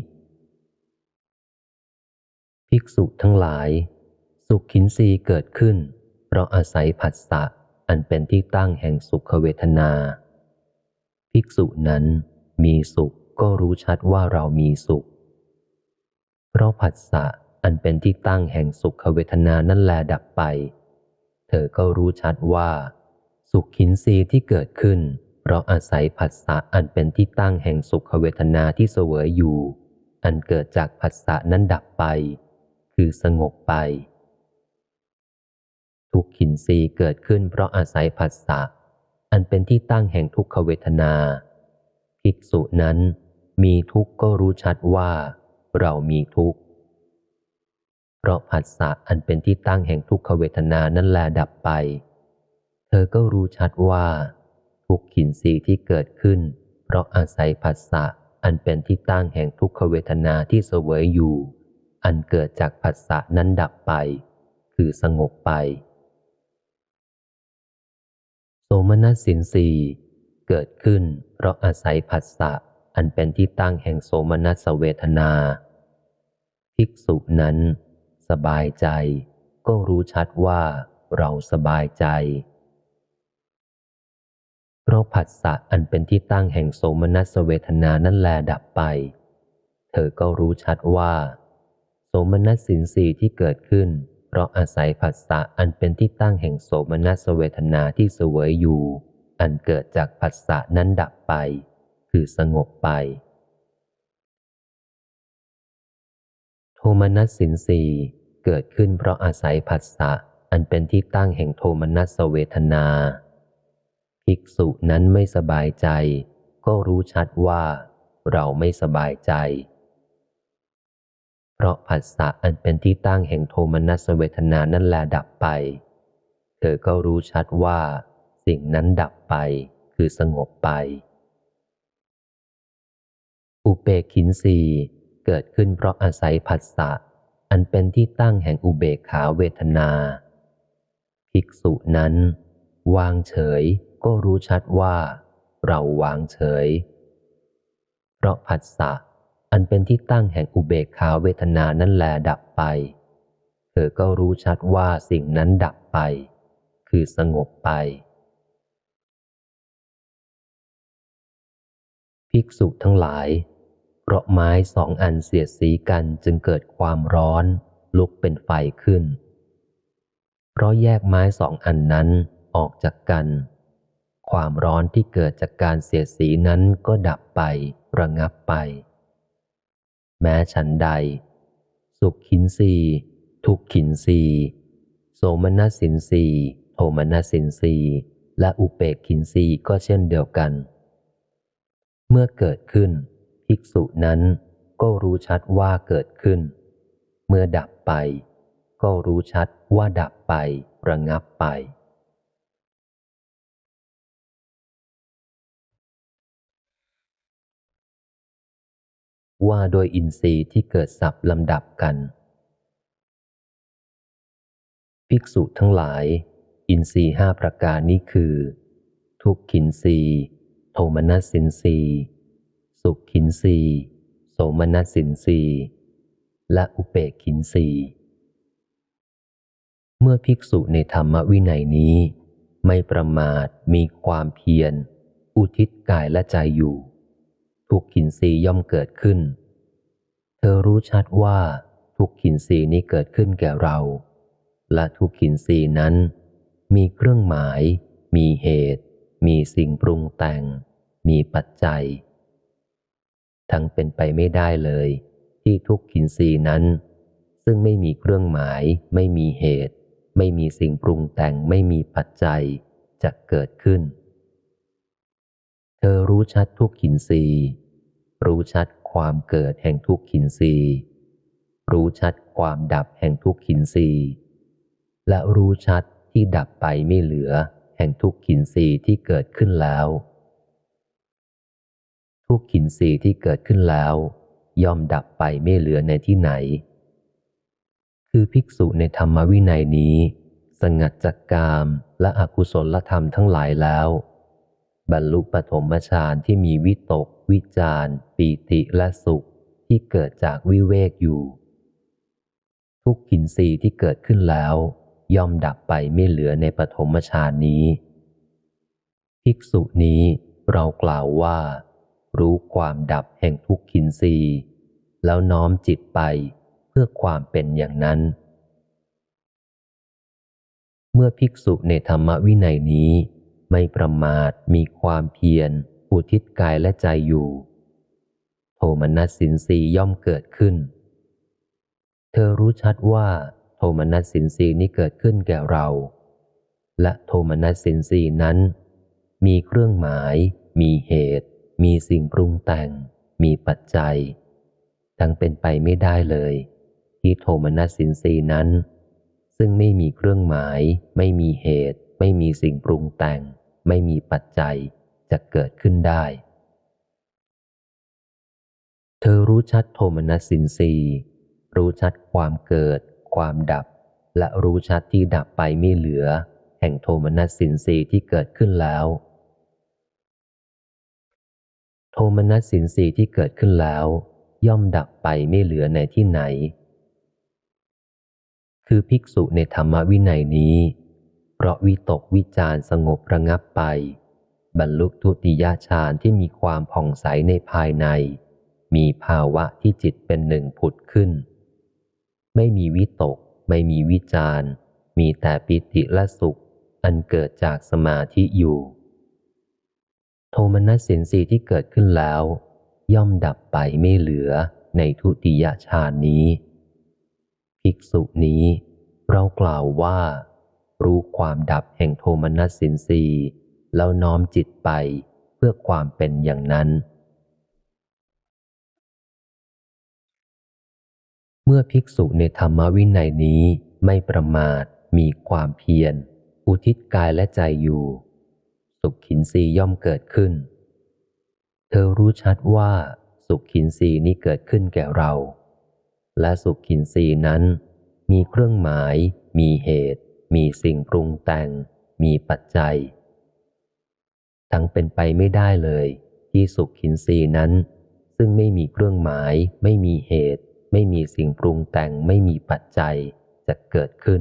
S1: ภิกษุทั้งหลายสุขขินทรีย์เกิดขึ้นเพราะอาศัยผัสสะอันเป็นที่ตั้งแห่งสุขเวทนาภิกษุนั้นมีสุขก็รู้ชัดว่าเรามีสุขเพราะผัสสะอันเป็นที่ตั้งแห่งสุขเวทนานั่นแลดับไปเธอก็รู้ชัดว่าสุขขินทรีย์ที่เกิดขึ้นเพราะอาศัยผัสสะอันเป็นที่ตั้งแห่งสุขเวทนาที่เสวยอยู่อันเกิดจากผัสสะนั้นดับไปคือสงบไปทุกขินทรีย์เกิดขึ้นเพราะอาศัยผัสสะอันเป็นที่ตั้งแห่งทุกขเวทนาภิกษุนั้นมีทุกข์ก็รู้ชัดว่าเรามีทุกข์เพราะผัสสะอันเป็นที่ตั้งแห่งทุกขเวทนานั่นแลดับไปเธอก็รู้ชัดว่าทุกขินทรีย์ที่เกิดขึ้นเพราะอาศัยผัสสะอันเป็นที่ตั้งแห่งทุกขเวทนาที่เสวยอยู่อันเกิดจากผัสสะนั้นดับไปคือสงบไปโสมนัสสินทรีย์เกิดขึ้นเพราะอาศัยผัสสะอันเป็นที่ตั้งแห่งโสมนัสเวทนาภิกษุนั้นสบายใจก็รู้ชัดว่าเราสบายใจเพราะผัสสะอันเป็นที่ตั้งแห่งโสมนัสเวทนานั่นแลดับไปเธอก็รู้ชัดว่าโสมนัสสินทรีย์ที่เกิดขึ้นเพราะอาศัยผัสสะอันเป็นที่ตั้งแห่งโสมนัสเวทนาที่เสวยอยู่อันเกิดจากผัสสะนั้นดับไปคือสงบไปโทมนัสสินทรีย์เกิดขึ้นเพราะอาศัยผัสสะอันเป็นที่ตั้งแห่งโทมนัสเวทนาภิกษุนั้นไม่สบายใจก็รู้ชัดว่าเราไม่สบายใจเพราะผัสสะอันเป็นที่ตั้งแห่งโทมนัสเวทนานั่นแลดับไปเธอก็รู้ชัดว่าสิ่งนั้นดับไปคือสงบไปอุเบกขินทรีย์เกิดขึ้นเพราะอาศัยผัสสะอันเป็นที่ตั้งแห่งอุเบกขาเวทนาภิกษุนั้นวางเฉยก็รู้ชัดว่าเราวางเฉยเพราะผัสสะอันเป็นที่ตั้งแห่งอุเบกขาเวทนานั่นแลดับไปเธอก็รู้ชัดว่าสิ่งนั้นดับไปคือสงบไปภิกษุทั้งหลายเพราะไม้สองอันเสียดสีกันจึงเกิดความร้อนลุกเป็นไฟขึ้นเพราะแยกไม้สองอันนั้นออกจากกันความร้อนที่เกิดจากการเสียดสีนั้นก็ดับไประงับไปแม้ฉันใดสุขขินทรีย์ทุกขินทรีย์โสมนัสสินทรีย์โทมนัสสินทรีย์และอุเบกขินทรีย์ก็เช่นเดียวกันเมื่อเกิดขึ้นภิกษุนั้นก็รู้ชัดว่าเกิดขึ้นเมื่อดับไปก็รู้ชัดว่าดับไประงับไปว่าโดยอินทรีย์ที่เกิดสับลำดับกันภิกษุทั้งหลายอินทรีย์ห้าประการนี้คือทุกขินทรีย์โทมนัสสินทรีย์สุขขินทรีย์โสมนัสสินทรีย์และอุเบกขินทรีย์เมื่อภิกษุในธรรมวินัยนี้ไม่ประมาทมีความเพียรอุทิศกายและใจอยู่ทุกขินทรีย์ย่อมเกิดขึ้นเธอรู้ชัดว่าทุกขินทรีย์นี้เกิดขึ้นแก่เราและทุกขินทรีย์นั้นมีเครื่องหมายมีเหตุมีสิ่งปรุงแต่งมีปัจจัยทั้งเป็นไปไม่ได้เลยที่ทุกขินทรีย์นั้นซึ่งไม่มีเครื่องหมายไม่มีเหตุไม่มีสิ่งปรุงแต่งไม่มีปัจจัยจะเกิดขึ้นเธอรู้ชัดทุกขินทรีย์รู้ชัดความเกิดแห่งทุกขินทรีย์รู้ชัดความดับแห่งทุกขินทรีย์และรู้ชัดที่ดับไปไม่เหลือแห่งทุกขินทรีย์ที่เกิดขึ้นแล้วทุกขินทรีย์ที่เกิดขึ้นแล้วย่อมดับไปไม่เหลือในที่ไหนคือภิกษุในธรรมวินัยนี้สงัดจากกามและอกุศลธรรมทั้งหลายแล้วบรรลุปฐมฌานที่มีวิตกวิจารปีติและสุขที่เกิดจากวิเวกอยู่ทุกขินทรีย์ที่เกิดขึ้นแล้วย่อมดับไปไม่เหลือในปฐมฌานนี้ภิกษุนี้เรากล่าวว่ารู้ความดับแห่งทุกขินทรีย์แล้วน้อมจิตไปเพื่อความเป็นอย่างนั้นเมื่อภิกษุในธรรมวินัยนี้ไม่ประมาทมีความเพียรอุทิศกายและใจอยู่โทมนัสสินทรีย์ย่อมเกิดขึ้นเธอรู้ชัดว่าโทมนัสสินทรีย์นี้เกิดขึ้นแก่เราและโทมนัสสินทรีย์นั้นมีเครื่องหมายมีเหตุมีสิ่งปรุงแต่งมีปัจจัยทั้งเป็นไปไม่ได้เลยที่โทมนัสสินทรีย์นั้นซึ่งไม่มีเครื่องหมายไม่มีเหตุไม่มีสิ่งปรุงแต่งไม่มีปัจจัยจะเกิดขึ้นได้เธอรู้ชัดโทมนัสสินทรีย์รู้ชัดความเกิดความดับและรู้ชัดที่ดับไปไม่เหลือแห่งโทมนัสสินทรีย์ที่เกิดขึ้นแล้วโทมนัสสินทรีย์ที่เกิดขึ้นแล้วย่อมดับไปไม่เหลือในที่ไหนคือภิกษุในธรรมวินัยนี้เพราะวิตกวิจารสงบระงับไปบรรลุทุติยฌานที่มีความผ่องใสในภายในมีภาวะที่จิตเป็นหนึ่งผุดขึ้นไม่มีวิตกไม่มีวิจารมีแต่ปิติและสุขอันเกิดจากสมาธิอยู่โทมนัสสินทรีย์ที่เกิดขึ้นแล้วย่อมดับไปไม่เหลือในทุติยฌานนี้ภิกษุนี้เรากล่าวว่ารู้ความดับแห่งโทมนัสสินทรีย์แล้วน้อมจิตไปเพื่อความเป็นอย่างนั้นเมื่อภิกษุในธรรมวินัยนี้ไม่ประมาทมีความเพียรอุทิศกายและใจอยู่สุขขินทรีย์ย่อมเกิดขึ้นเธอรู้ชัดว่าสุขขินทรีย์นี้เกิดขึ้นแก่เราและสุขขินทรีย์นั้นมีเครื่องหมายมีเหตุมีสิ่งปรุงแต่งมีปัจจัยทั้งเป็นไปไม่ได้เลยที่สุขขินทรีย์นั้นซึ่งไม่มีเครื่องหมายไม่มีเหตุไม่มีสิ่งปรุงแต่งไม่มีปัจจัยจะเกิดขึ้น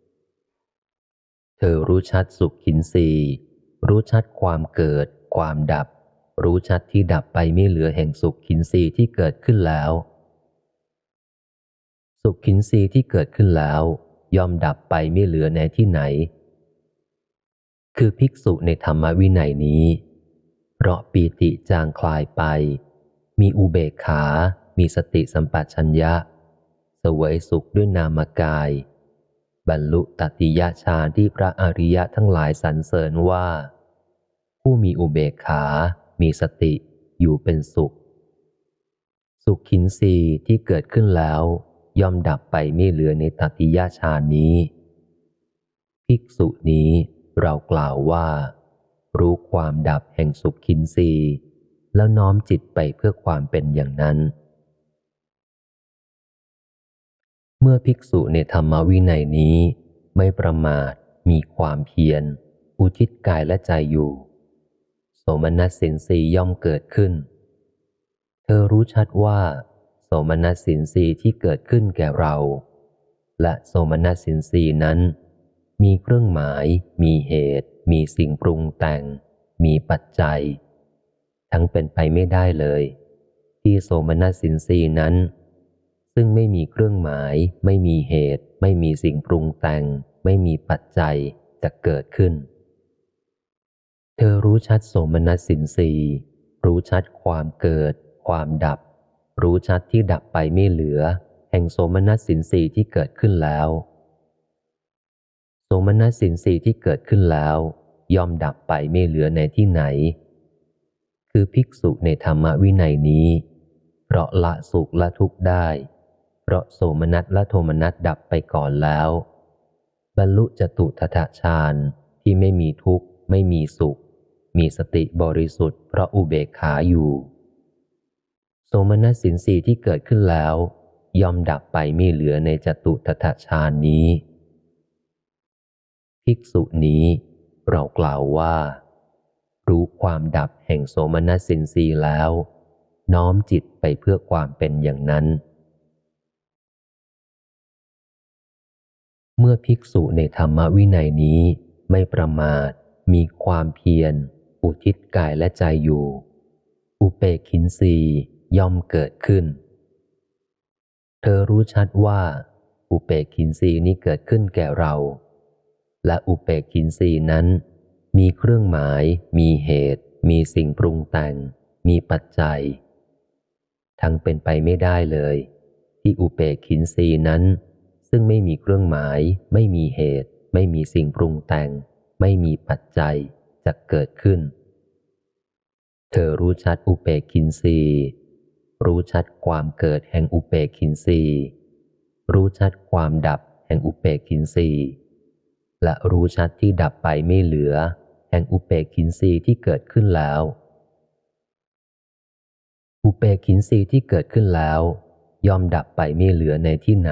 S1: เธอรู้ชัดสุขขินทรีย์รู้ชัดความเกิดความดับรู้ชัดที่ดับไปไม่เหลือแห่งสุขขินทรีย์ที่เกิดขึ้นแล้วสุขขินทรีย์ที่เกิดขึ้นแล้วย่อมดับไปไม่เหลือในที่ไหนคือภิกษุในธรรมวินัยนี้เพราะปีติจางคลายไปมีอุเบกขามีสติสัมปชัญญะเสวยสุขด้วยนามกายบรรลุตติยฌานที่พระอริยะทั้งหลายสรรเสริญว่าผู้มีอุเบกขามีสติอยู่เป็นสุขสุสุขินทรีย์ที่เกิดขึ้นแล้วย่อมดับไปไม่เหลือในตติยฌานนี้ภิกษุนี้เรากล่าวว่ารู้ความดับแห่งสุขินทรีย์แล้วน้อมจิตไปเพื่อความเป็นอย่างนั้นเมื่อภิกษุในธรรมวินัยนี้ไม่ประมาทมีความเพียรอุทิศกายและใจอยู่โสมนัสสินทรีย์ย่อมเกิดขึ้นเธอรู้ชัดว่าโสมนัสสินทรีย์ที่เกิดขึ้นแก่เราและโสมนัสสินทรีย์นั้นมีเครื่องหมายมีเหตุมีสิ่งปรุงแต่งมีปัจจัยทั้งเป็นไปไม่ได้เลยที่โสมนัสสินทรีย์นั้นซึ่งไม่มีเครื่องหมายไม่มีเหตุไม่มีสิ่งปรุงแต่งไม่มีปัจจัยจะเกิดขึ้นเธอรู้ชัดโสมนัสสินทรีย์รู้ชัดความเกิดความดับรู้ชัดที่ดับไปไม่เหลือแห่งโสมนัสสินทรีย์ที่เกิดขึ้นแล้วโสมนัสสินทรีย์ที่เกิดขึ้นแล้วย่อมดับไปไม่เหลือในที่ไหนคือภิกษุในธรรมวินัยนี้เพราะละสุขละทุกข์ได้เพราะโสมนัสและโทมนัสดับไปก่อนแล้วบรรลุจตุทัฏฐฌานที่ไม่มีทุกข์ไม่มีสุขมีสติบริสุทธิ์เพราะอุเบกขาอยู่โสมนัสสินทรีย์ที่เกิดขึ้นแล้วย่อมดับไปไม่เหลือในจตุทัฏฐฌานนี้ภิกษุนี้เรากล่าวว่ารู้ความดับแห่งโสมนัสสินทรีย์แล้วน้อมจิตไปเพื่อความเป็นอย่างนั้นเมื่อภิกษุในธรรมวินัยนี้ไม่ประมาทมีความเพียรอุทิศกายและใจอยู่อุเปกขินทรีย์ย่อมเกิดขึ้นเธอรู้ชัดว่าอุเปกขินทรีย์นี้เกิดขึ้นแก่เราและอุเปกขินทรีย์นั้นมีเครื่องหมายมีเหตุมีสิ่งปรุงแต่งมีปัจจัยทั้งเป็นไปไม่ได้เลยที่อุเปกขินทรีย์นั้นซึ่งไม่มีเครื่องหมายไม่มีเหตุไม่มีสิ่งปรุงแต่งไม่มีปัจจัยจะเกิดขึ้นเธอรู้ชัดอุเปกขินทรีย์รู้ชัดความเกิดแห่งอุเปกขินทรีย์รู้ชัดความดับแห่งอุเปกขินทรีย์และรู้ชัดที่ดับไปไม่เหลือแห่งอุเปกขินทรีย์ที่เกิดขึ้นแล้วอุเปกขินทรีย์ที่เกิดขึ้นแล้วย่อมดับไปไม่เหลือในที่ไหน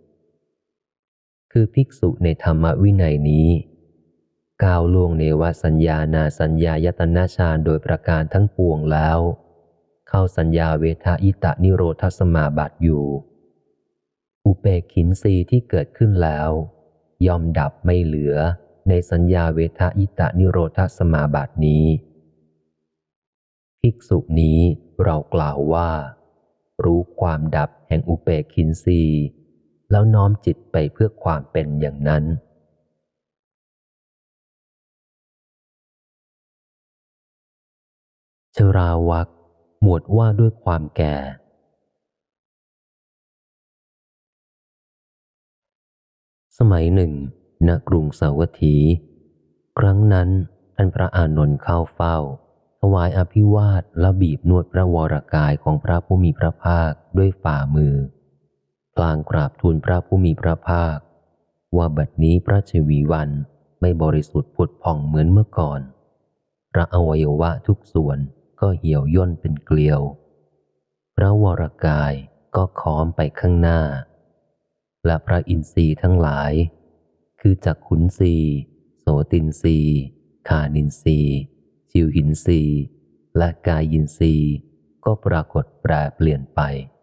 S1: คือภิกษุในธรรมวินัยนี้ก้าวล่วงเนวสัญญานาสัญญายตนะฌานโดยประการทั้งปวงแล้วเข้าสัญญาเวทายตะนิโรธสมาบัติอยู่อุเปกขินทรีย์ที่เกิดขึ้นแล้วย่อมดับไม่เหลือในสัญญาเวทายตะนิโรธสมาบัตินี้ภิกษุนี้เรากล่าวว่ารู้ความดับแห่งอุเปกขินทรีย์แล้วน้อมจิตไปเพื่อความเป็นอย่างนั้นชราวรรคหมวดว่าด้วยความแก่สมัยหนึ่งณกรุงสาวัตถีครั้งนั้นท่านพระอานนท์เข้าเฝ้าถวายอภิวาทและบีบนวดพระวรกายของพระผู้มีพระภาคด้วยฝ่ามือพลางกราบทูลพระผู้มีพระภาคว่าบัดนี้พระชวีวันไม่บริสุทธิ์ผุดผ่องเหมือนเมื่อก่อนพระอวัยวะทุกส่วนก็เหี่ยวย่นเป็นเกลียวพระวรกายก็ค้อมไปข้างหน้าและพระอินทรีย์ทั้งหลายคือจักขุนทรีย์โสตินทรีย์คานินทรีย์ชิวหินทรีย์และกายินทรีย์ก็ปรากฏแปรเปลี่ยนไป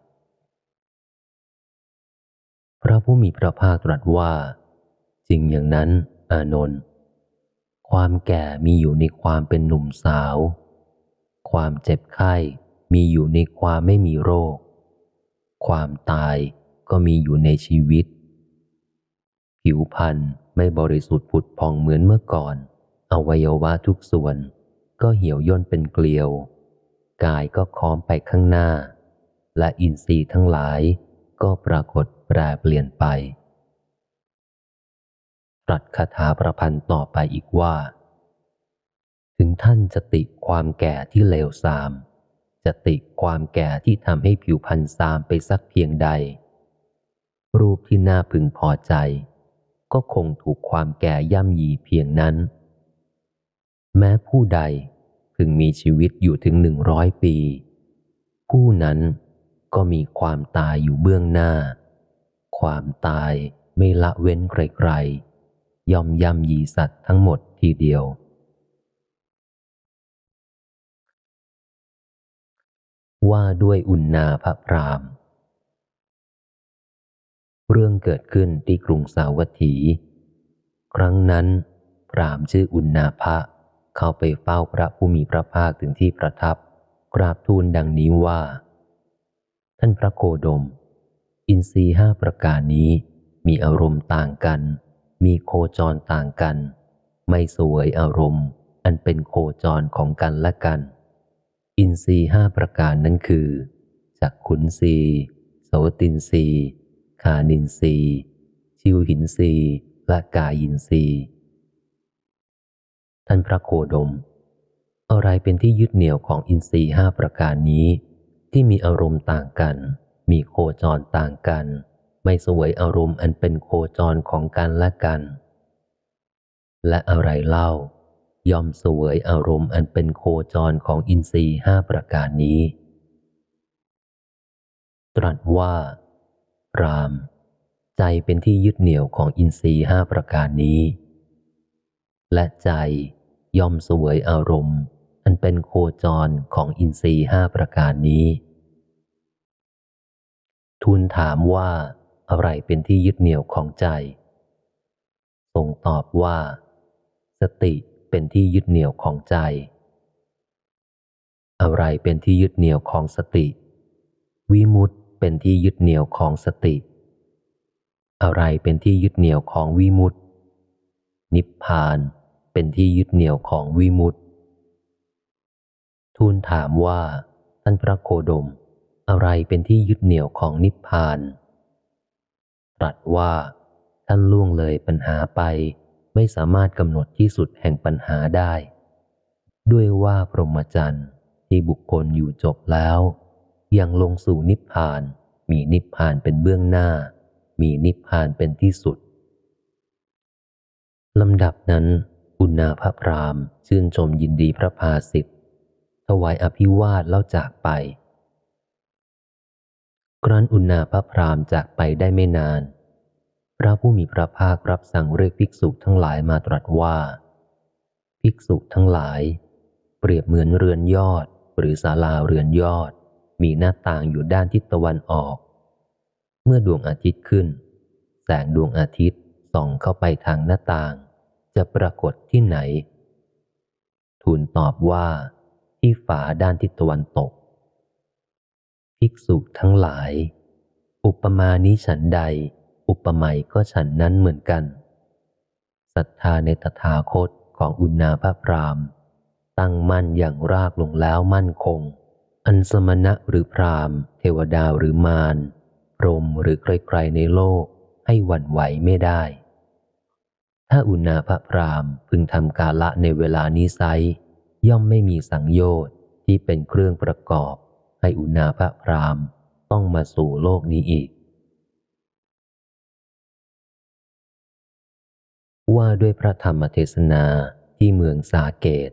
S1: พระผู้มีพระภาคตรัสว่าจริงอย่างนั้นอานนท์ความแก่มีอยู่ในความเป็นหนุ่มสาวความเจ็บไข้มีอยู่ในความไม่มีโรคความตายก็มีอยู่ในชีวิตผิวพรรณไม่บริสุทธิ์ผุดผ่องเหมือนเมื่อก่อนอวัยวะทุกส่วนก็เหี่ยวย่นเป็นเกลียวกายก็ค้อมไปข้างหน้าและอินทรีย์ทั้งหลายก็ปรากฏแปรเปลี่ยนไปตรัสคาถาประพันธ์ต่อไปอีกว่าถึงท่านจะติความแก่ที่เลวทรามจะติความแก่ที่ทำให้ผิวพรรณทรามไปสักเพียงใดรูปที่น่าพึงพอใจก็คงถูกความแก่ย่ำยีเพียงนั้นแม้ผู้ใดพึงมีชีวิตอยู่ถึงหนึ่งร้อยปีผู้นั้นก็มีความตายอยู่เบื้องหน้าความตายไม่ละเว้นใครๆย่อมย่ำยีสัตว์ทั้งหมดทีเดียวว่าด้วยอุณนาภพราหมณ์เรื่องเกิดขึ้นที่กรุงสาวัตถีครั้งนั้นพราหมณ์ชื่ออุณนาภะเข้าไปเฝ้าพระผู้มีพระภาคถึงที่ประทับกราบทูลดังนี้ว่าท่านพระโคดมอินทรีย์ห้าประการนี้มีอารมณ์ต่างกันมีโคจรต่างกันไม่เสวยอารมณ์อันเป็นโคจรของกันและกันอินทรีย์ห้าประการนั้นคือจักขุนทรีย์โสตินทรีย์คานินทรีย์ชิวหินทรีย์และกายินทรีย์ท่านพระโคดมอะไรเป็นที่ยึดเหนี่ยวของอินทรีย์ห้าประการนี้ที่มีอารมณ์ต่างกันมีโคจรต่างกันไม่เสวยอารมณ์อันเป็นโคจรของกันและกันและอะไรเล่าย่อมเสวยอารมณ์อันเป็นโคจรของอินทรีย์ห้าประการนี้ตรัสว่าพราหมณ์ใจเป็นที่ยึดเหนี่ยวของอินทรีย์ห้าประการนี้และใจย่อมเสวยอารมณ์อันเป็นโคจรของอินทรีย์ห้าประการนี้ทูลถามว่าอะไรเป็นที่ยึดเหนี่ยวของใจทรงตอบว่าสติเป็นที่ยึดเหนี่ยวของใจอะไรเป็นที่ยึดเหนี่ยวของสติวิมุตติเป็นที่ยึดเหนี่ยวของสติอะไรเป็นที่ยึดเหนี่ยวของวิมุตตินิพพานเป็นที่ยึดเหนี่ยวของวิมุตติทูลถามว่าท่านพระโคดมอะไรเป็นที่ยึดเหนี่ยวของนิพพานตรัสว่าท่านล่วงเลยปัญหาไปไม่สามารถกำหนดที่สุดแห่งปัญหาได้ด้วยว่าพรหมจรรย์ที่บุคคลอยู่จบแล้วยังลงสู่นิพพานมีนิพพานเป็นเบื้องหน้ามีนิพพานเป็นที่สุดลำดับนั้นอุณนาภพราหมณ์ชื่นชมยินดีพระภาสิทธิ์ถวายอภิวาทแล้วจากไปครั้นอุณนาภพราหมณ์จากไปได้ไม่นานพระผู้มีพระภาครับสั่งเรียกภิกษุทั้งหลายมาตรัสว่าภิกษุทั้งหลายเปรียบเหมือนเรือนยอดหรือศาลาเรือนยอดมีหน้าต่างอยู่ด้านทิศตะวันออกเมื่อดวงอาทิตย์ขึ้นแสงดวงอาทิตย์ส่องเข้าไปทางหน้าต่างจะปรากฏที่ไหนทูลตอบว่าที่ฝาด้านทิศตะวันตกภิกษุทั้งหลายอุปมานี้ฉันใดอุปไมยก็ฉันนั้นเหมือนกันศรัทธาในตถาคตของอุณนาภพราหมณ์ตั้งมั่นอย่างรากลงแล้วมั่นคงอันสมณะหรือพราหมณ์เทวดาหรือมารพรหมหรือใครๆในโลกให้หวั่นไหวไม่ได้ถ้าอุณนาภพราหมณ์พึงทำกาละในเวลานี้ไซร้ย่อมไม่มีสังโยชน์ที่เป็นเครื่องประกอบให้อุณนาภพราหมณ์ต้องมาสู่โลกนี้อีกว่าด้วยพระธรรมเทศนาที่เมืองสาเกต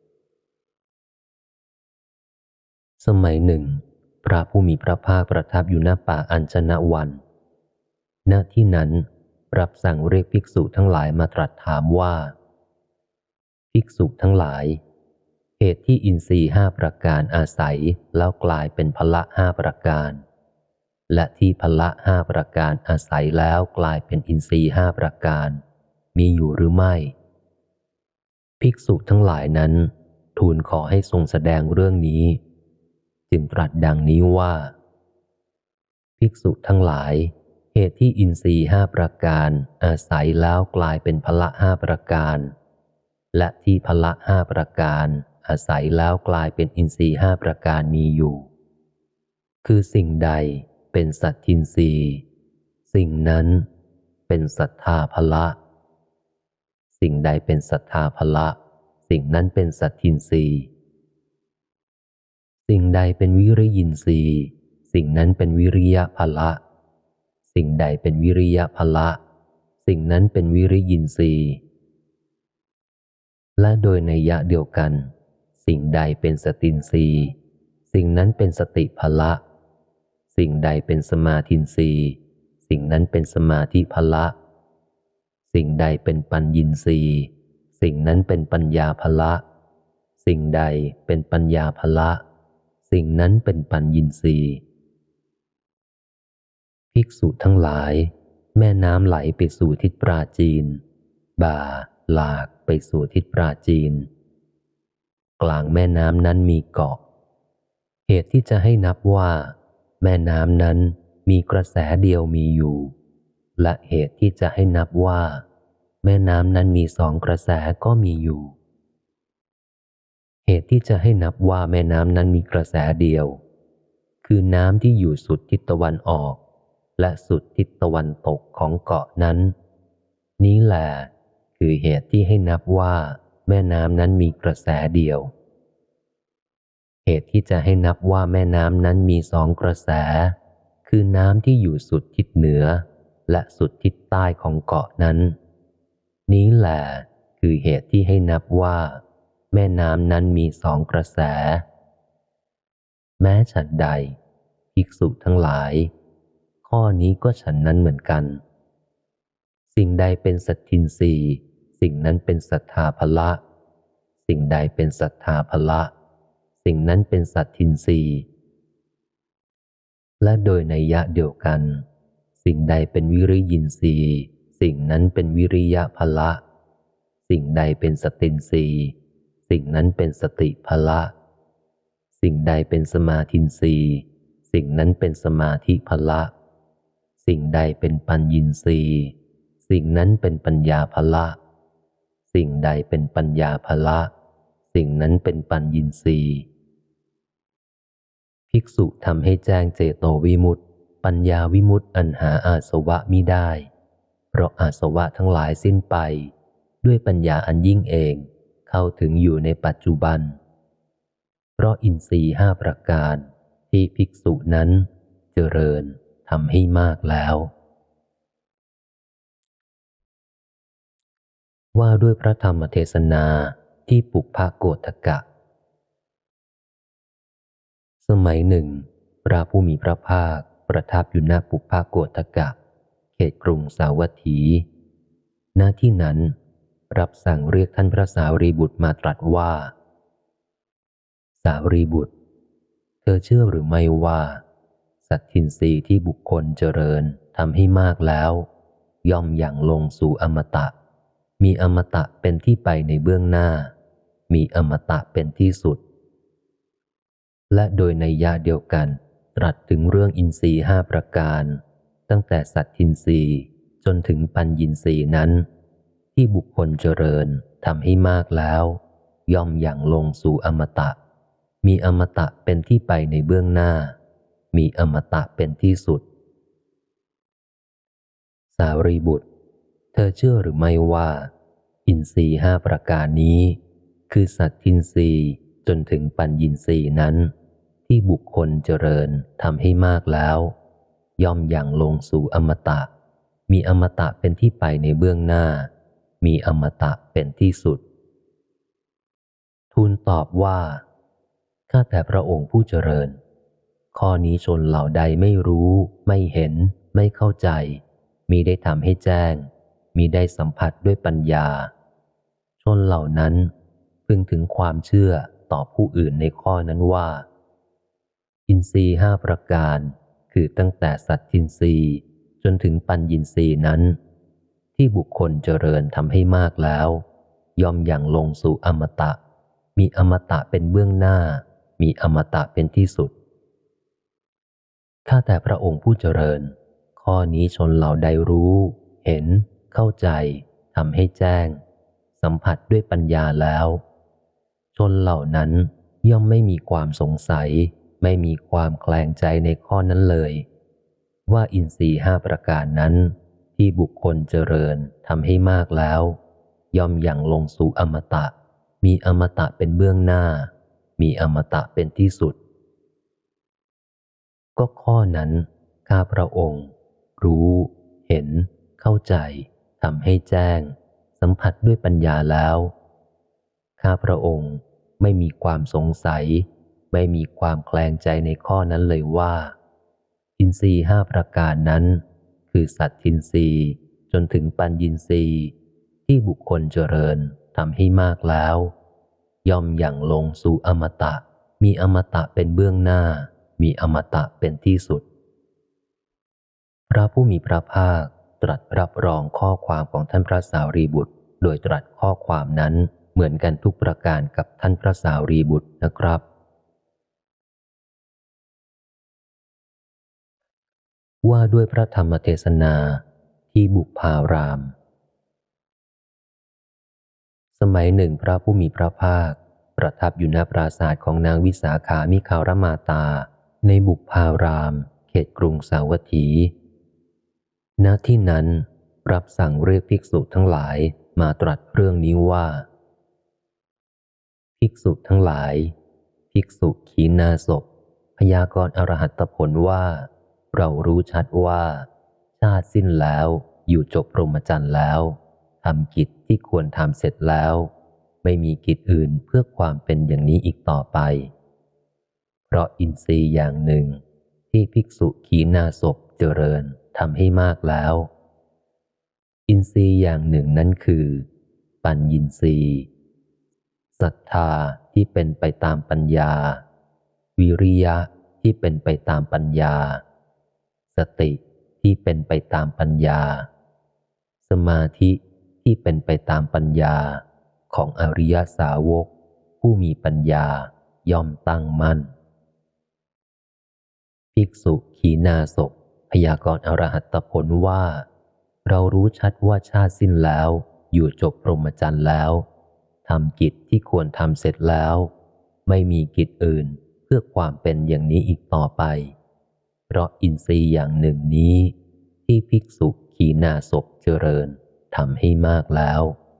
S1: สมัยหนึ่งพระผู้มีพระภาคประทับอยู่ณป่าอัญชนะวันณที่นั้นรับสั่งเรียกภิกษุทั้งหลายมาตรัสถามว่าภิกษุทั้งหลายเหตุที่อินทรีย์ห้าประการอาศัยแล้วกลายเป็นพละห้าประการและที่พละห้าประการอาศัยแล้วกลายเป็นอินทรีย์ห้าประการมีอยู่หรือไม่ภิกษุทั้งหลายนั้นทูลขอให้ทรงแสดงเรื่องนี้จึงตรัสดังนี้ว่าภิกษุทั้งหลายเหตุที่อินทรีย์ห้าประการอาศัยแล้วกลายเป็นพละห้าประการและที่พละห้าประการอาศัยแล้วกลายเป็นอินทรีย์ห้าประการมีอยู่คือสิ่งใดเป็นสัตทินทรีย์สิ่งนั้นเป็นศรัทธาพละสิ่งใดเป็นศรัทธาพละสิ่งนั้นเป็นสัตทินทรีย์สิ่งใดเป็นวิริยินทรีย์สิ่งนั้นเป็นวิริยะพละสิ่งใดเป็นวิริยะพละสิ่งนั้นเป็นวิริยินทรีย์และโดยนัยยะเดียวกันสิ่งใดเป็นสตินทรีย์สิ่งนั้นเป็นสติพละสิ่งใดเป็นสมาธินทรีย์สิ่งนั้นเป็นสมาธิพละสิ่งใดเป็นปัญญินทรีย์สิ่งนั้นเป็นปัญญาพละสิ่งใดเป็นปัญญาพละสิ่งนั้นเป็นปัญญินทรีย์ภิกษุทั้งหลายแม่น้ำไหลไปสู่ทิศปราจีนบ่าหลากไปสู่ทิศปราจีนกลางแม่น้ำนั้นมีเกาะเหตุที่จะให้นับว่าแม่น้ำนั้นมีกระแสเดียวมีอยู่และเหตุที่จะให้นับว่าแม่น้ำนั้นมีสองกระแสก็มีอยู่เหตุที่จะให้นับว่าแม่น้ำนั้นมีกระแสเดียวคือน้ำที่อยู่สุดทิศตะวันออกและสุดทิศตะวันตกของเกาะนั้นนี้แหละคือเหตุที่ให้นับว่าแม่น้ำนั้นมีกระแสเดียวเหตุที่จะให้นับว่าแม่น้ำนั้นมีสองกระแสคือน้ำที่อยู่สุดทิศเหนือและสุดทิศใต้ของเกาะนั้นนี้แหละคือเหตุที่ให้นับว่าแม่น้ำนั้นมีสองกระแสแม้ฉันใดภิกษุทั้งหลายข้อนี้ก็ฉันนั้นเหมือนกันสิ่งใดเป็นสัทธินทรีย์สิ่งนั้นเป็นศรัทธาภละสิ่งใดเป็นศรัทธาภละสิ่งนั้นเป็นสัทธินทรีย์และโดยนัยยะเดียวกันสิ่งใดเป็นวิริยินทรีย์สิ่งนั้นเป็นวิริยะภละสิ่งใดเป็นสตินทรีย์สิ่งนั้นเป็นสติภละสิ่งใดเป็นสมาธินทรีย์สิ่งนั้นเป็นสมาธิภละสิ่งใดเป็นปัญญินทรีย์สิ่งนั้นเป็นปัญญาภละสิ่งใดเป็นปัญญาภละสิ่งนั้นเป็นปัญญินทรีย์ภิกษุทำให้แจ้งเจโตวิมุตติปัญญาวิมุตติอันหาอาสวะมิได้เพราะอาสวะทั้งหลายสิ้นไปด้วยปัญญาอันยิ่งเองเข้าถึงอยู่ในปัจจุบันเพราะอินทรีย์ห้าประการที่ภิกษุนั้นเจริญทำให้มากแล้วว่าด้วยพระธรรมเทศนาที่ปุพพโกฏกะสมัยหนึ่งพระผู้มีพระภาคประทับอยู่ณปุพพโกฏกะเขตกรุงสาวัตถีณที่นั้นรับสั่งเรียกท่านพระสารีบุตรมาตรัสว่าสารีบุตรเธอเชื่อหรือไม่ว่าสัตทินทรีย์ที่บุคคลเจริญทำให้มากแล้วย่อมอย่างลงสู่อมตะมีอมตะเป็นที่ไปในเบื้องหน้ามีอมตะเป็นที่สุดและโดยนัยยะเดียวกันตรัสถึงเรื่องอินทรีย์ห้าประการตั้งแต่สัตทินทรีย์จนถึงปัญญินทรีย์นั้นที่บุคคลเจริญทำให้มากแล้วย่อมอย่างลงสู่อมตะมีอมตะเป็นที่ไปในเบื้องหน้ามีอมตะเป็นที่สุดสารีบุตรเธอเชื่อหรือไม่ว่าอินทรีย์ห้าประการนี้คือสัตทินทรีย์จนถึงปัญญินทรีย์นั้นที่บุคคลเจริญทำให้มากแล้วย่อมอย่างลงสู่อมตะมีอมตะเป็นที่ไปในเบื้องหน้ามีอมตะเป็นที่สุดทูลตอบว่าข้าแต่พระองค์ผู้เจริญข้อนี้ชนเหล่าใดไม่รู้ไม่เห็นไม่เข้าใจมิได้ทำให้แจ้งมิได้สัมผัสด้วยปัญญาชนเหล่านั้นพึงถึงความเชื่อต่อผู้อื่นในข้อนั้นว่าอินทรีย์ห้าประการคือตั้งแต่สัตทินทรีย์จนถึงปัญญินทรีย์นั้นที่บุคคลเจริญทำให้มากแล้วย่อมอย่างลงสู่อมตะมีอมตะเป็นเบื้องหน้ามีอมตะเป็นที่สุดข้าแต่พระองค์ผู้เจริญข้อนี้ชนเหล่าใดรู้เห็นเข้าใจทำให้แจ้งสัมผัสด้วยปัญญาแล้วชนเหล่านั้นย่อมไม่มีความสงสัยไม่มีความแคลงใจในข้อนั้นเลยว่าอินทรีย์ห้าประการนั้นที่บุคคลเจริญทำให้มากแล้วย่อมอย่างลงสู่อมตะมีอมตะเป็นเบื้องหน้ามีอมตะเป็นที่สุดก็ข้อนั้นข้าพระองค์รู้ เห็น เข้าใจทำให้แจ้งสัมผัสด้วยปัญญาแล้วข้าพระองค์ไม่มีความสงสัยไม่มีความแคลงใจในข้อนั้นเลยว่าอินทรีย์ห้าประการนั้นคือสัตทินทรีย์จนถึงปัญญินทรีย์ที่บุคคลเจริญทำให้มากแล้วย่อมอย่างลงสู่อมตะมีอมตะเป็นเบื้องหน้ามีอมตะเป็นที่สุดพระผู้มีพระภาคตรัสรับรองข้อความของท่านพระสารีบุตรโดยตรัสข้อความนั้นเหมือนกันทุกประการกับท่านพระสารีบุตรนะครับว่าด้วยพระธรรมเทศนาที่บุพารามสมัยหนึ่งพระผู้มีพระภาคประทับอยู่ณปราสาทของนางวิสาขามิคารมาตาในบุพารามเขตกรุงสาวัตถีณที่นั้นรับสั่งเรียกภิกษุทั้งหลายมาตรัสเรื่องนี้ว่าภิกษุทั้งหลายภิกษุขีณาสพพยากรณ์อรหัตผลว่าเรารู้ชัดว่าชาติสิ้นแล้วอยู่จบพรหมจรรย์แล้วทำกิจที่ควรทำเสร็จแล้วไม่มีกิจอื่นเพื่อความเป็นอย่างนี้อีกต่อไปเพราะอินทรีย์อย่างหนึ่งที่ภิกษุขีณาสพเจริญทำให้มากแล้วอินทรีย์อย่างหนึ่งนั้นคือปัญญินทรีย์ศรัทธาที่เป็นไปตามปัญญาวิริยะที่เป็นไปตามปัญญาสติที่เป็นไปตามปัญญาสมาธิที่เป็นไปตามปัญญาของอริยสาวกผู้มีปัญญาย่อมตั้งมั่นภิกษุขีณาสพพยากรณ์อรหัตผลว่าเรารู้ชัดว่าชาติสิ้นแล้วอยู่จบพรหมจรรย์แล้วทำกิจที่ควรทำเสร็จแล้วไม่มีกิจอื่นเพื่อความเป็นอย่างนี้อีกต่อไปเพราะอินทรีย์อย่างหนึ่งนี้ที่ภิกษุขีณาสพเจริญทำให้มากแล้ว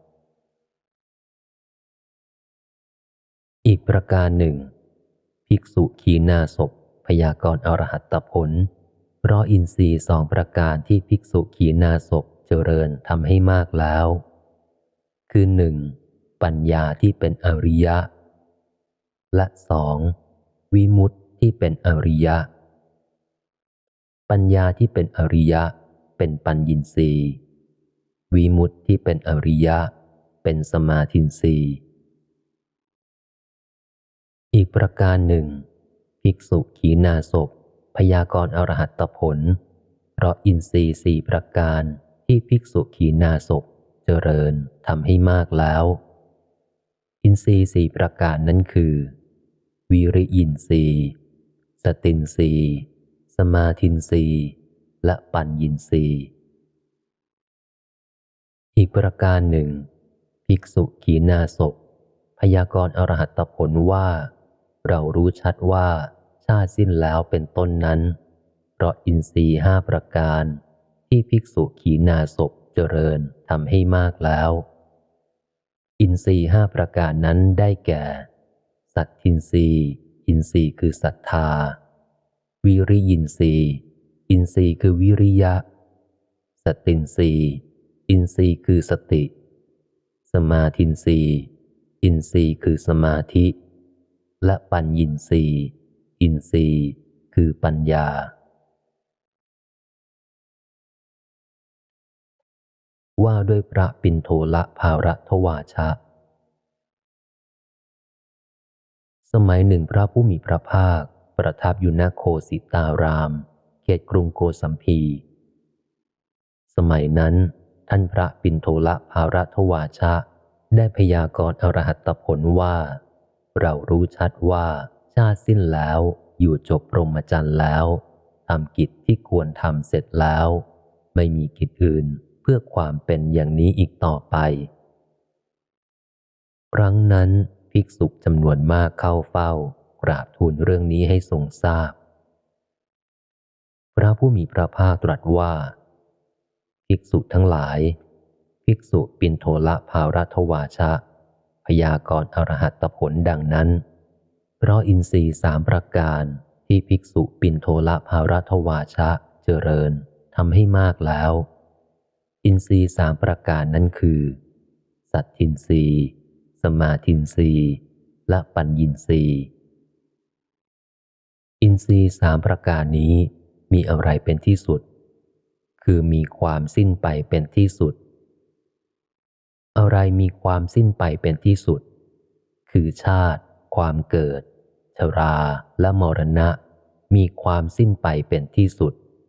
S1: อีกประการหนึ่งภิกษุขีณาสพพยากรณ์อรหัตผลเพราะอินทรีย์สองประการที่ภิกษุขีณาสพเจริญทำให้มากแล้วคือหนึ่งปัญญาที่เป็นอริยะและสองวิมุตติที่เป็นอริยะปัญญาที่เป็นอริยะเป็นปัญญินทรีย์วิมุตติที่เป็นอริยะเป็นสมาธินทรีย์อีกประการหนึ่งภิกษุขีณาสพพยากรณ์อรหัตผลเพราะอินทรีย์สี่ประการที่ภิกษุขีณาสพเจริญทำให้มากแล้วอินทรีย์สี่ประการนั้นคือวิริยินทรีย์สตินทรีย์สมาธินทรีย์และปัญญินทรีย์อีกประการหนึ่งภิกษุขีณาสพพยากรณ์อรหัตผลว่าเรารู้ชัดว่าชาติสิ้นแล้วเป็นต้นนั้นเพราะอินทรีย์ห้าประการที่ภิกษุขีณาสพเจริญทำให้มากแล้วอินทรีย์ห้าประการนั้นได้แก่สัตทินทรีย์อินทรีย์คือศรัทธาวิริยินทรีย์อินทรีย์คือวิริยะสตินทรีย์อินทรีย์คือสติสมาธินทรีย์อินทรีย์คือสมาธิและปัญญินทรีย์อินทรีย์คือปัญญาว่าด้วยพระปิณโทละภารทวาชะสมัยหนึ่งพระผู้มีพระภาคประทับอยู่ณโคสิตารามเขตกรุงโกสัมพีสมัยนั้นท่านพระปิณโทละภารทวาชะได้พยากรณ์อรหัตผลว่าเรารู้ชัดว่าชาติสิ้นแล้วอยู่จบพรหมจรรย์แล้วทำกิจที่ควรทำเสร็จแล้วไม่มีกิจอื่นเพื่อความเป็นอย่างนี้อีกต่อไปครั้งนั้นภิกษุจำนวนมากเข้าเฝ้ากราบทูลเรื่องนี้ให้ทรงทราบพระผู้มีพระภาคตรัสว่าภิกษุทั้งหลายภิกษุปิณโทละภารทวาชะพยากรณ์อรหัตผลดังนั้นเพราะอินทรีย์สามประการที่ภิกษุปินโทลภารทวาชะเจริญทำให้มากแล้วอินทรีย์สามประการนั้นคือสัตทินทรีย์สมาทินทรีย์และปัญญินทรีย์อินทรีย์สามประการนี้มีอะไรเป็นที่สุดคือมีความสิ้นไปเป็นที่สุดอะไรมีความสิ้นไปเป็นที่สุดคือชาติความเกิดชราและมรณะมีความสิ้นไปเป็นที่สุด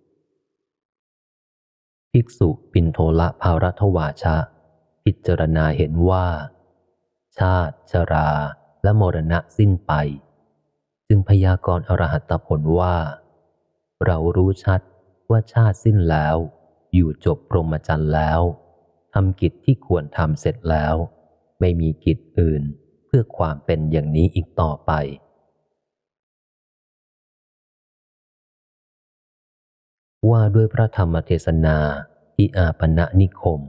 S1: ภิกษุปินโทลภารทวาชะพิจารณาเห็นว่าชาติชราและมรณะสิ้นไปจึงพยากรณ์อรหัตผลว่าเรารู้ชัดว่าชาติสิ้นแล้วอยู่จบพรหมจรรย์แล้วทำกิจที่ควรทำเสร็จแล้วไม่มีกิจอื่นเพื่อความเป็นอย่างนี้อีกต่อไปว่าด้วยพระธรรมเทศนาที่อาปณนิคม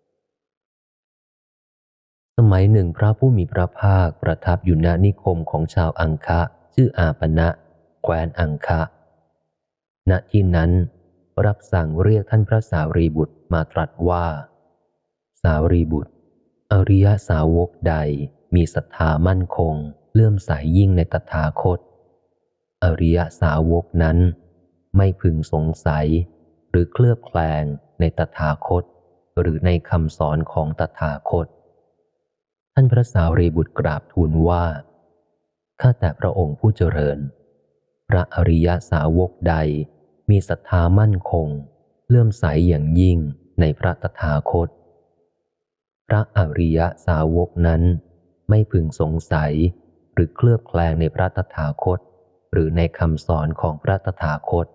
S1: สมัยหนึ่งพระผู้มีพระภาคประทับอยู่ณนิคมของชาวอังคะชื่ออาปณะแคว้นอังคะณที่นั้นรับสั่งเรียกท่านพระสารีบุตรมาตรัสว่าสารีบุตรอริยสาวกใดมีศรัทธามั่นคงเลื่อมใสยิ่งในตถาคตอริยสาวกนั้นไม่พึงสงสัยหรือเคลือบแคลงในตถาคตหรือในคำสอนของตถาคตท่านพระสารีบุตรกราบทูลว่าข้าแต่พระองค์ผู้เจริญพระอริยสาวกใดมีศรัทธามั่นคงเลื่อมใสอย่างยิ่งในพระตถาคตพระอริยสาวกนั้นไม่พึงสงสัยหรือเคลือบแคลงในพระตถาคตหรือในคำสอนของพระตถาคต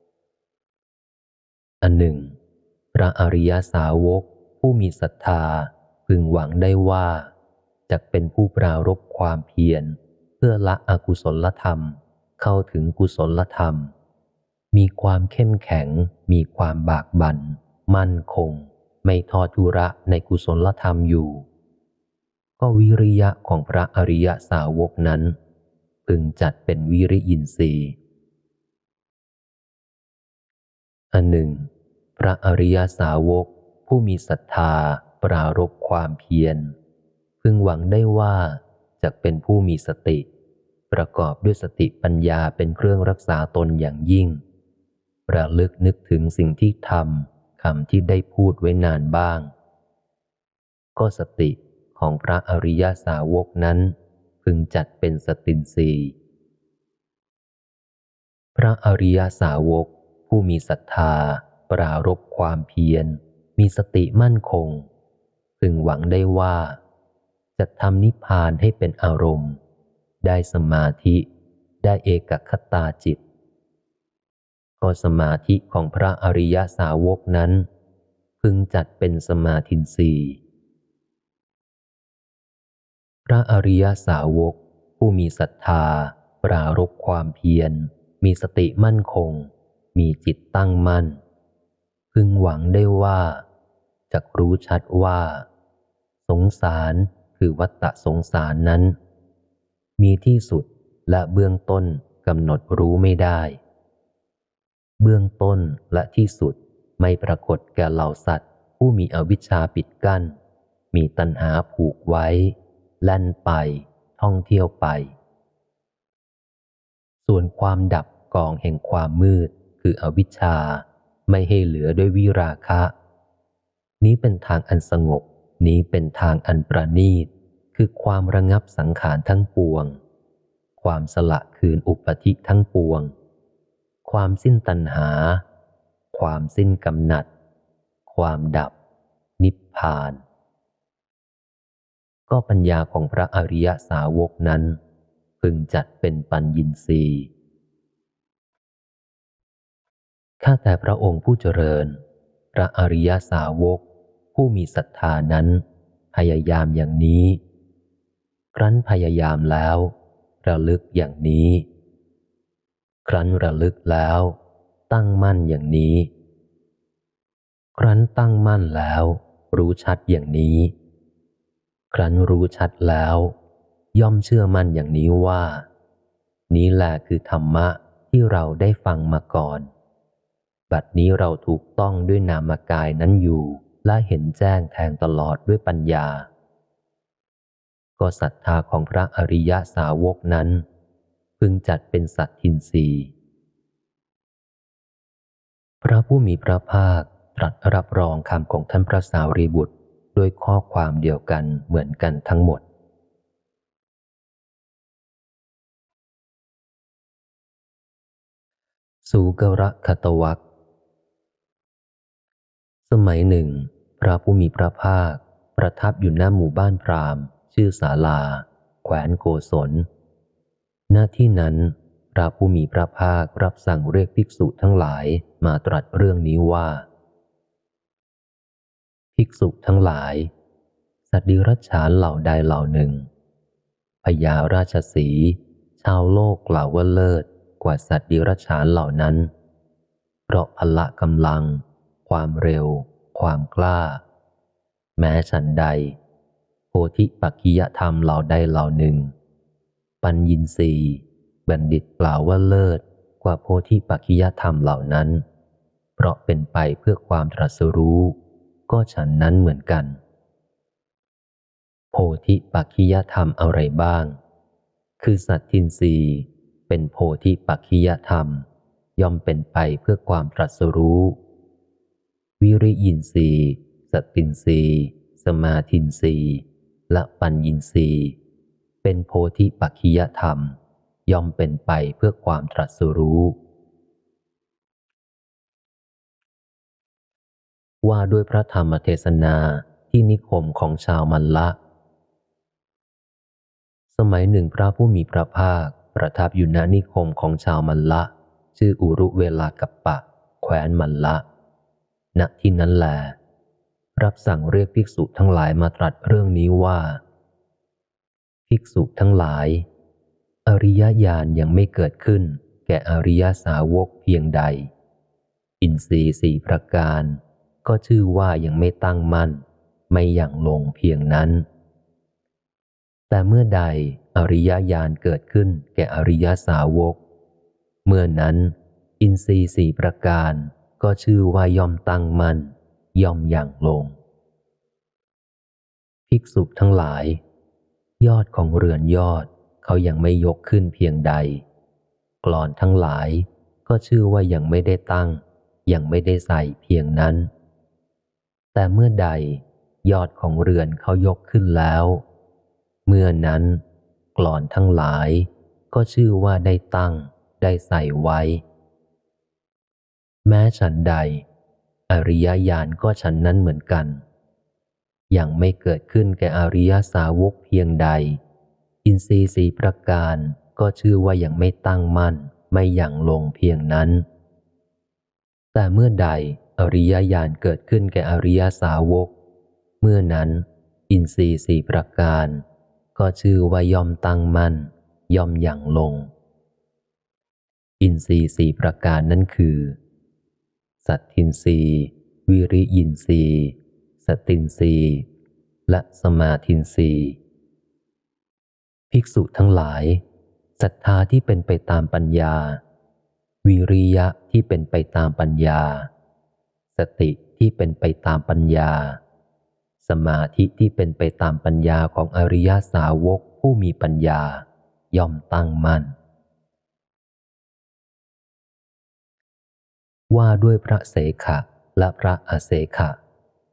S1: อันหนึ่งพระอริยสาวกผู้มีศรัทธาพึงหวังได้ว่าจะเป็นผู้ปรารภความเพียรเพื่อละอกุศลธรรมเข้าถึงกุศลธรรมมีความเข้มแข็งมีความบากบั่นมั่นคงไม่ทอดทุระในกุศลธรรมอยู่ก็วิริยะของพระอริยสาวกนั้นพึงจัดเป็นวิริยินทรีย์อันหนึ่งพระอริยสาวกผู้มีศรัทธาปรารภความเพียรพึงหวังได้ว่าจะเป็นผู้มีสติประกอบด้วยสติปัญญาเป็นเครื่องรักษาตนอย่างยิ่งระลึกนึกถึงสิ่งที่ทำคำที่ได้พูดไว้นานบ้างก็สติของพระอริยสาวกนั้นพึงจัดเป็นสตินทรีย์พระอริยสาวกผู้มีศรัทธาปรารภความเพียรมีสติมั่นคงพึงหวังได้ว่าจะทำนิพพานให้เป็นอารมณ์ได้สมาธิได้เอกคตาจิตก็สมาธิของพระอริยสาวกนั้นพึงจัดเป็นสมาธินทรีย์พระอริยสาวกผู้มีศรัทธาปรารภความเพียรมีสติมั่นคงมีจิตตั้งมั่นพึงหวังได้ว่าจักรู้ชัดว่าสงสารคือวัฏฏะสงสารนั้นมีที่สุดและเบื้องต้นกำหนดรู้ไม่ได้เบื้องต้นและที่สุดไม่ปรากฏแก่เหล่าสัตว์ผู้มีอวิชชาปิดกั้นมีตัณหาผูกไว้แล่นไปท่องเที่ยวไปส่วนความดับกองแห่งความมืดคืออวิชชาไม่ให้เหลือด้วยวิราคะนี้เป็นทางอันสงบนี้เป็นทางอันประณีตคือความระงับสังขารทั้งปวงความสละคืนอุปธิทั้งปวงความสิ้นตัณหาความสิ้นกำหนัดความดับนิพพานก็ปัญญาของพระอริยสาวกนั้นพึงจัดเป็นปัญญินทรีย์ข้าแต่พระองค์ผู้เจริญพระอริยสาวกผู้มีศรัทธานั้นพยายามอย่างนี้ครั้นพยายามแล้วระลึกอย่างนี้ครั้นระลึกแล้วตั้งมั่นอย่างนี้ครั้นตั้งมั่นแล้วรู้ชัดอย่างนี้ครั้นรู้ชัดแล้วย่อมเชื่อมั่นอย่างนี้ว่านี้แหละคือธรรมะที่เราได้ฟังมาก่อนบัดนี้เราถูกต้องด้วยนามกายนั้นอยู่และเห็นแจ้งแทงตลอดด้วยปัญญาก็ศรัทธาของพระอริยสาวกนั้นพึงจัดเป็นสัตทินรีพระผู้มีพระภาคตรัสรับรองคำของท่านพระสารีบุตรด้วยข้อความเดียวกันเหมือนกันทั้งหมดสูกรคตวรรคสมัยหนึ่งพระผู้มีพระภาคประทับอยู่หน้าหมู่บ้านพราหมณ์ชื่อศาลาแขวนโกศลณที่นั้นพระผู้มีพระภาครับสั่งเรียกภิกษุทั้งหลายมาตรัสเรื่องนี้ว่าภิกษุทั้งหลายสัตว์ดิรัจฉานเหล่าใดเหล่าหนึ่งพญาราชสีห์ชาวโลกกล่าวว่าเลิศกว่าสัตว์ดิรัจฉานเหล่านั้นเพราะพละกำลังความเร็วความกล้าแม้ฉันใดโพธิปักขิยธรรมเหล่าใดเหล่าหนึ่งปัญญินทรีย์บัณฑิตกล่าวว่าเลิศกว่าโพธิปักขิยธรรมเหล่านั้นเพราะเป็นไปเพื่อความตรัสรู้ก็ฉันนั้นเหมือนกันโพธิปักขิยธรรมอะไรบ้างคือสัตทินรีย์เป็นโพธิปักขิยธรรมย่อมเป็นไปเพื่อความตรัสรู้วิริยินทรีย์สัตตินทรีย์สมาธินทรีย์และปัญญินทรีย์เป็นโพธิปักขิยธรรมย่อมเป็นไปเพื่อความตรัสรู้ว่าด้วยพระธรรมเทศนาที่นิคมของชาวมัลละสมัยหนึ่งพระผู้มีพระภาคประทับอยู่ณนิคมของชาวมัลละชื่ออุรุเวลากัปปะแคว้นมัลละณที่นั้นแลรับสั่งเรียกภิกษุทั้งหลายมาตรัสเรื่องนี้ว่าภิกษุทั้งหลายอริยญาณยังไม่เกิดขึ้นแก่อริยสาวกเพียงใดอินทรีย์สี่ประการก็ชื่อว่ายังไม่ตั้งมั่นไม่อย่างลงเพียงนั้นแต่เมื่อใดอริยญาณเกิดขึ้นแก่อริยสาวกเมื่อนั้นอินทรีย์สี่ประการก็ชื่อว่าย่อมตั้งมั่นย่อมอย่างลงภิกษุทั้งหลายยอดของเรือนยอดเขายังไม่ยกขึ้นเพียงใดกลอนทั้งหลายก็ชื่อว่ายังไม่ได้ตั้งยังไม่ได้ใส่เพียงนั้นแต่เมื่อใดยอดของเรือนเขายกขึ้นแล้วเมื่อนั้นกลอนทั้งหลายก็ชื่อว่าได้ตั้งได้ใส่ไว้แม้ฉันใดอริยญาณก็ฉันนั้นเหมือนกันยังไม่เกิดขึ้นแก่อริยสาวกเพียงใดอินทรีย์สี่ประการก็ชื่อว่ายังไม่ตั้งมั่นไม่อย่างลงเพียงนั้นแต่เมื่อใดอริยญาณเกิดขึ้นแก่อริยสาวกเมื่อนั้นอินทรีย์สี่ประการก็ชื่อว่าย่อมตั้งมั่นย่อมอย่างลงอินทรีย์สี่ประการนั้นคือสัตทินรีย์วิริยินทรีย์สตินทรีย์และสมาธินทรีย์ภิกษุทั้งหลายศรัทธาที่เป็นไปตามปัญญาวิริยะที่เป็นไปตามปัญญาสติที่เป็นไปตามปัญญาสมาธิที่เป็นไปตามปัญญาของอริยสาวกผู้มีปัญญาย่อมตั้งมั่นว่าด้วยพระเสขะและพระอเสขะ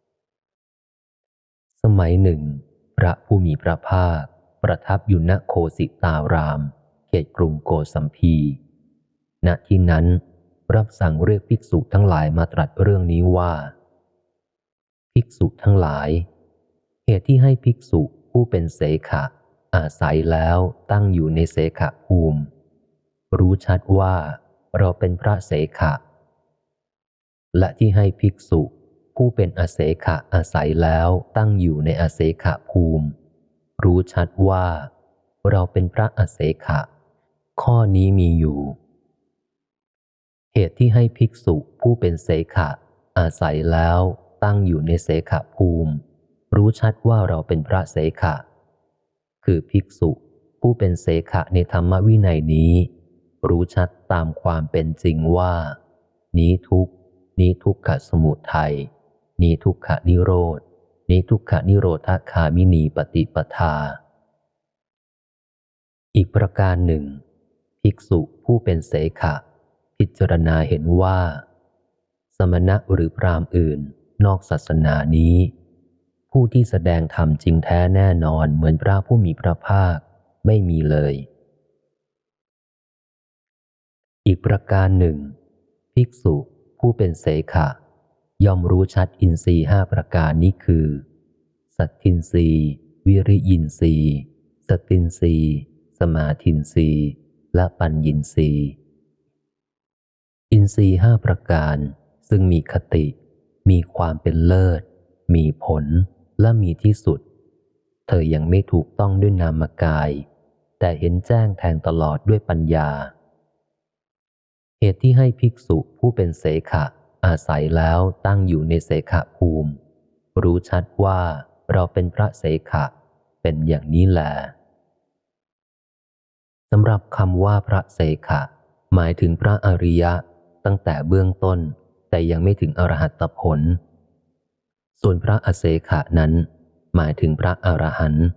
S1: สมัยหนึ่งพระผู้มีพระภาคประทับอยู่ณโคสิตารามเขตกรุงโกสัมพีณที่นั้นรับสั่งเรียกภิกษุทั้งหลายมาตรัสเรื่องนี้ว่าภิกษุทั้งหลายเหตุที่ให้ภิกษุผู้เป็นเสขะอาศัยแล้วตั้งอยู่ในเสขภูมิรู้ชัดว่าเราเป็นพระเสขะและที่ให้ภิกษุผู้เป็นอเสขะอาศัยแล้วตั้งอยู่ในอเสขภูมิรู้ชัดว่าเราเป็นพระอเสขะข้อนี้มีอยู่เหตุที่ให้ภิกษุผู้เป็นเสขะอาศัยแล้วตั้งอยู่ในเสขภูมิรู้ชัดว่าเราเป็นพระเสขะคือภิกษุผู้เป็นเสขะในธรรมวินัยนี้รู้ชัดตามความเป็นจริงว่านี้ทุกข์นี้ทุกขสมุทัยนี้ทุกขนิโรธนี้ทุกขนิโรธคามินีปฏิปทาอีกประการหนึ่งภิกษุผู้เป็นเสขะพิจารณาเห็นว่าสมณะหรือพราหมณ์อื่นนอกศาสนานี้ผู้ที่แสดงธรรมจริงแท้แน่นอนเหมือนพระผู้มีพระภาคไม่มีเลยอีกประการหนึ่งภิกษุผู้เป็นเสขะย่อมรู้ชัดอินทรีย์ห้าประการนี้คือสัตทินทรีย์วิริยินทรีย์สตินทรีย์สมาธินทรีย์และปัญญินทรีย์อินทรีย์ห้าประการซึ่งมีคติมีความเป็นเลิศมีผลและมีที่สุดเธอยังไม่ถูกต้องด้วยนามกายแต่เห็นแจ้งแทงตลอดด้วยปัญญาเหตุที่ให้ภิกษุผู้เป็นเสขะอาศัยแล้วตั้งอยู่ในเสขะภูมิรู้ชัดว่าเราเป็นพระเสขะเป็นอย่างนี้แลสำหรับคำว่าพระเสขะหมายถึงพระอริยะตั้งแต่เบื้องต้นแต่ยังไม่ถึงอรหัตผลส่วนพระอเสขะนั้นหมายถึงพระอรหันต์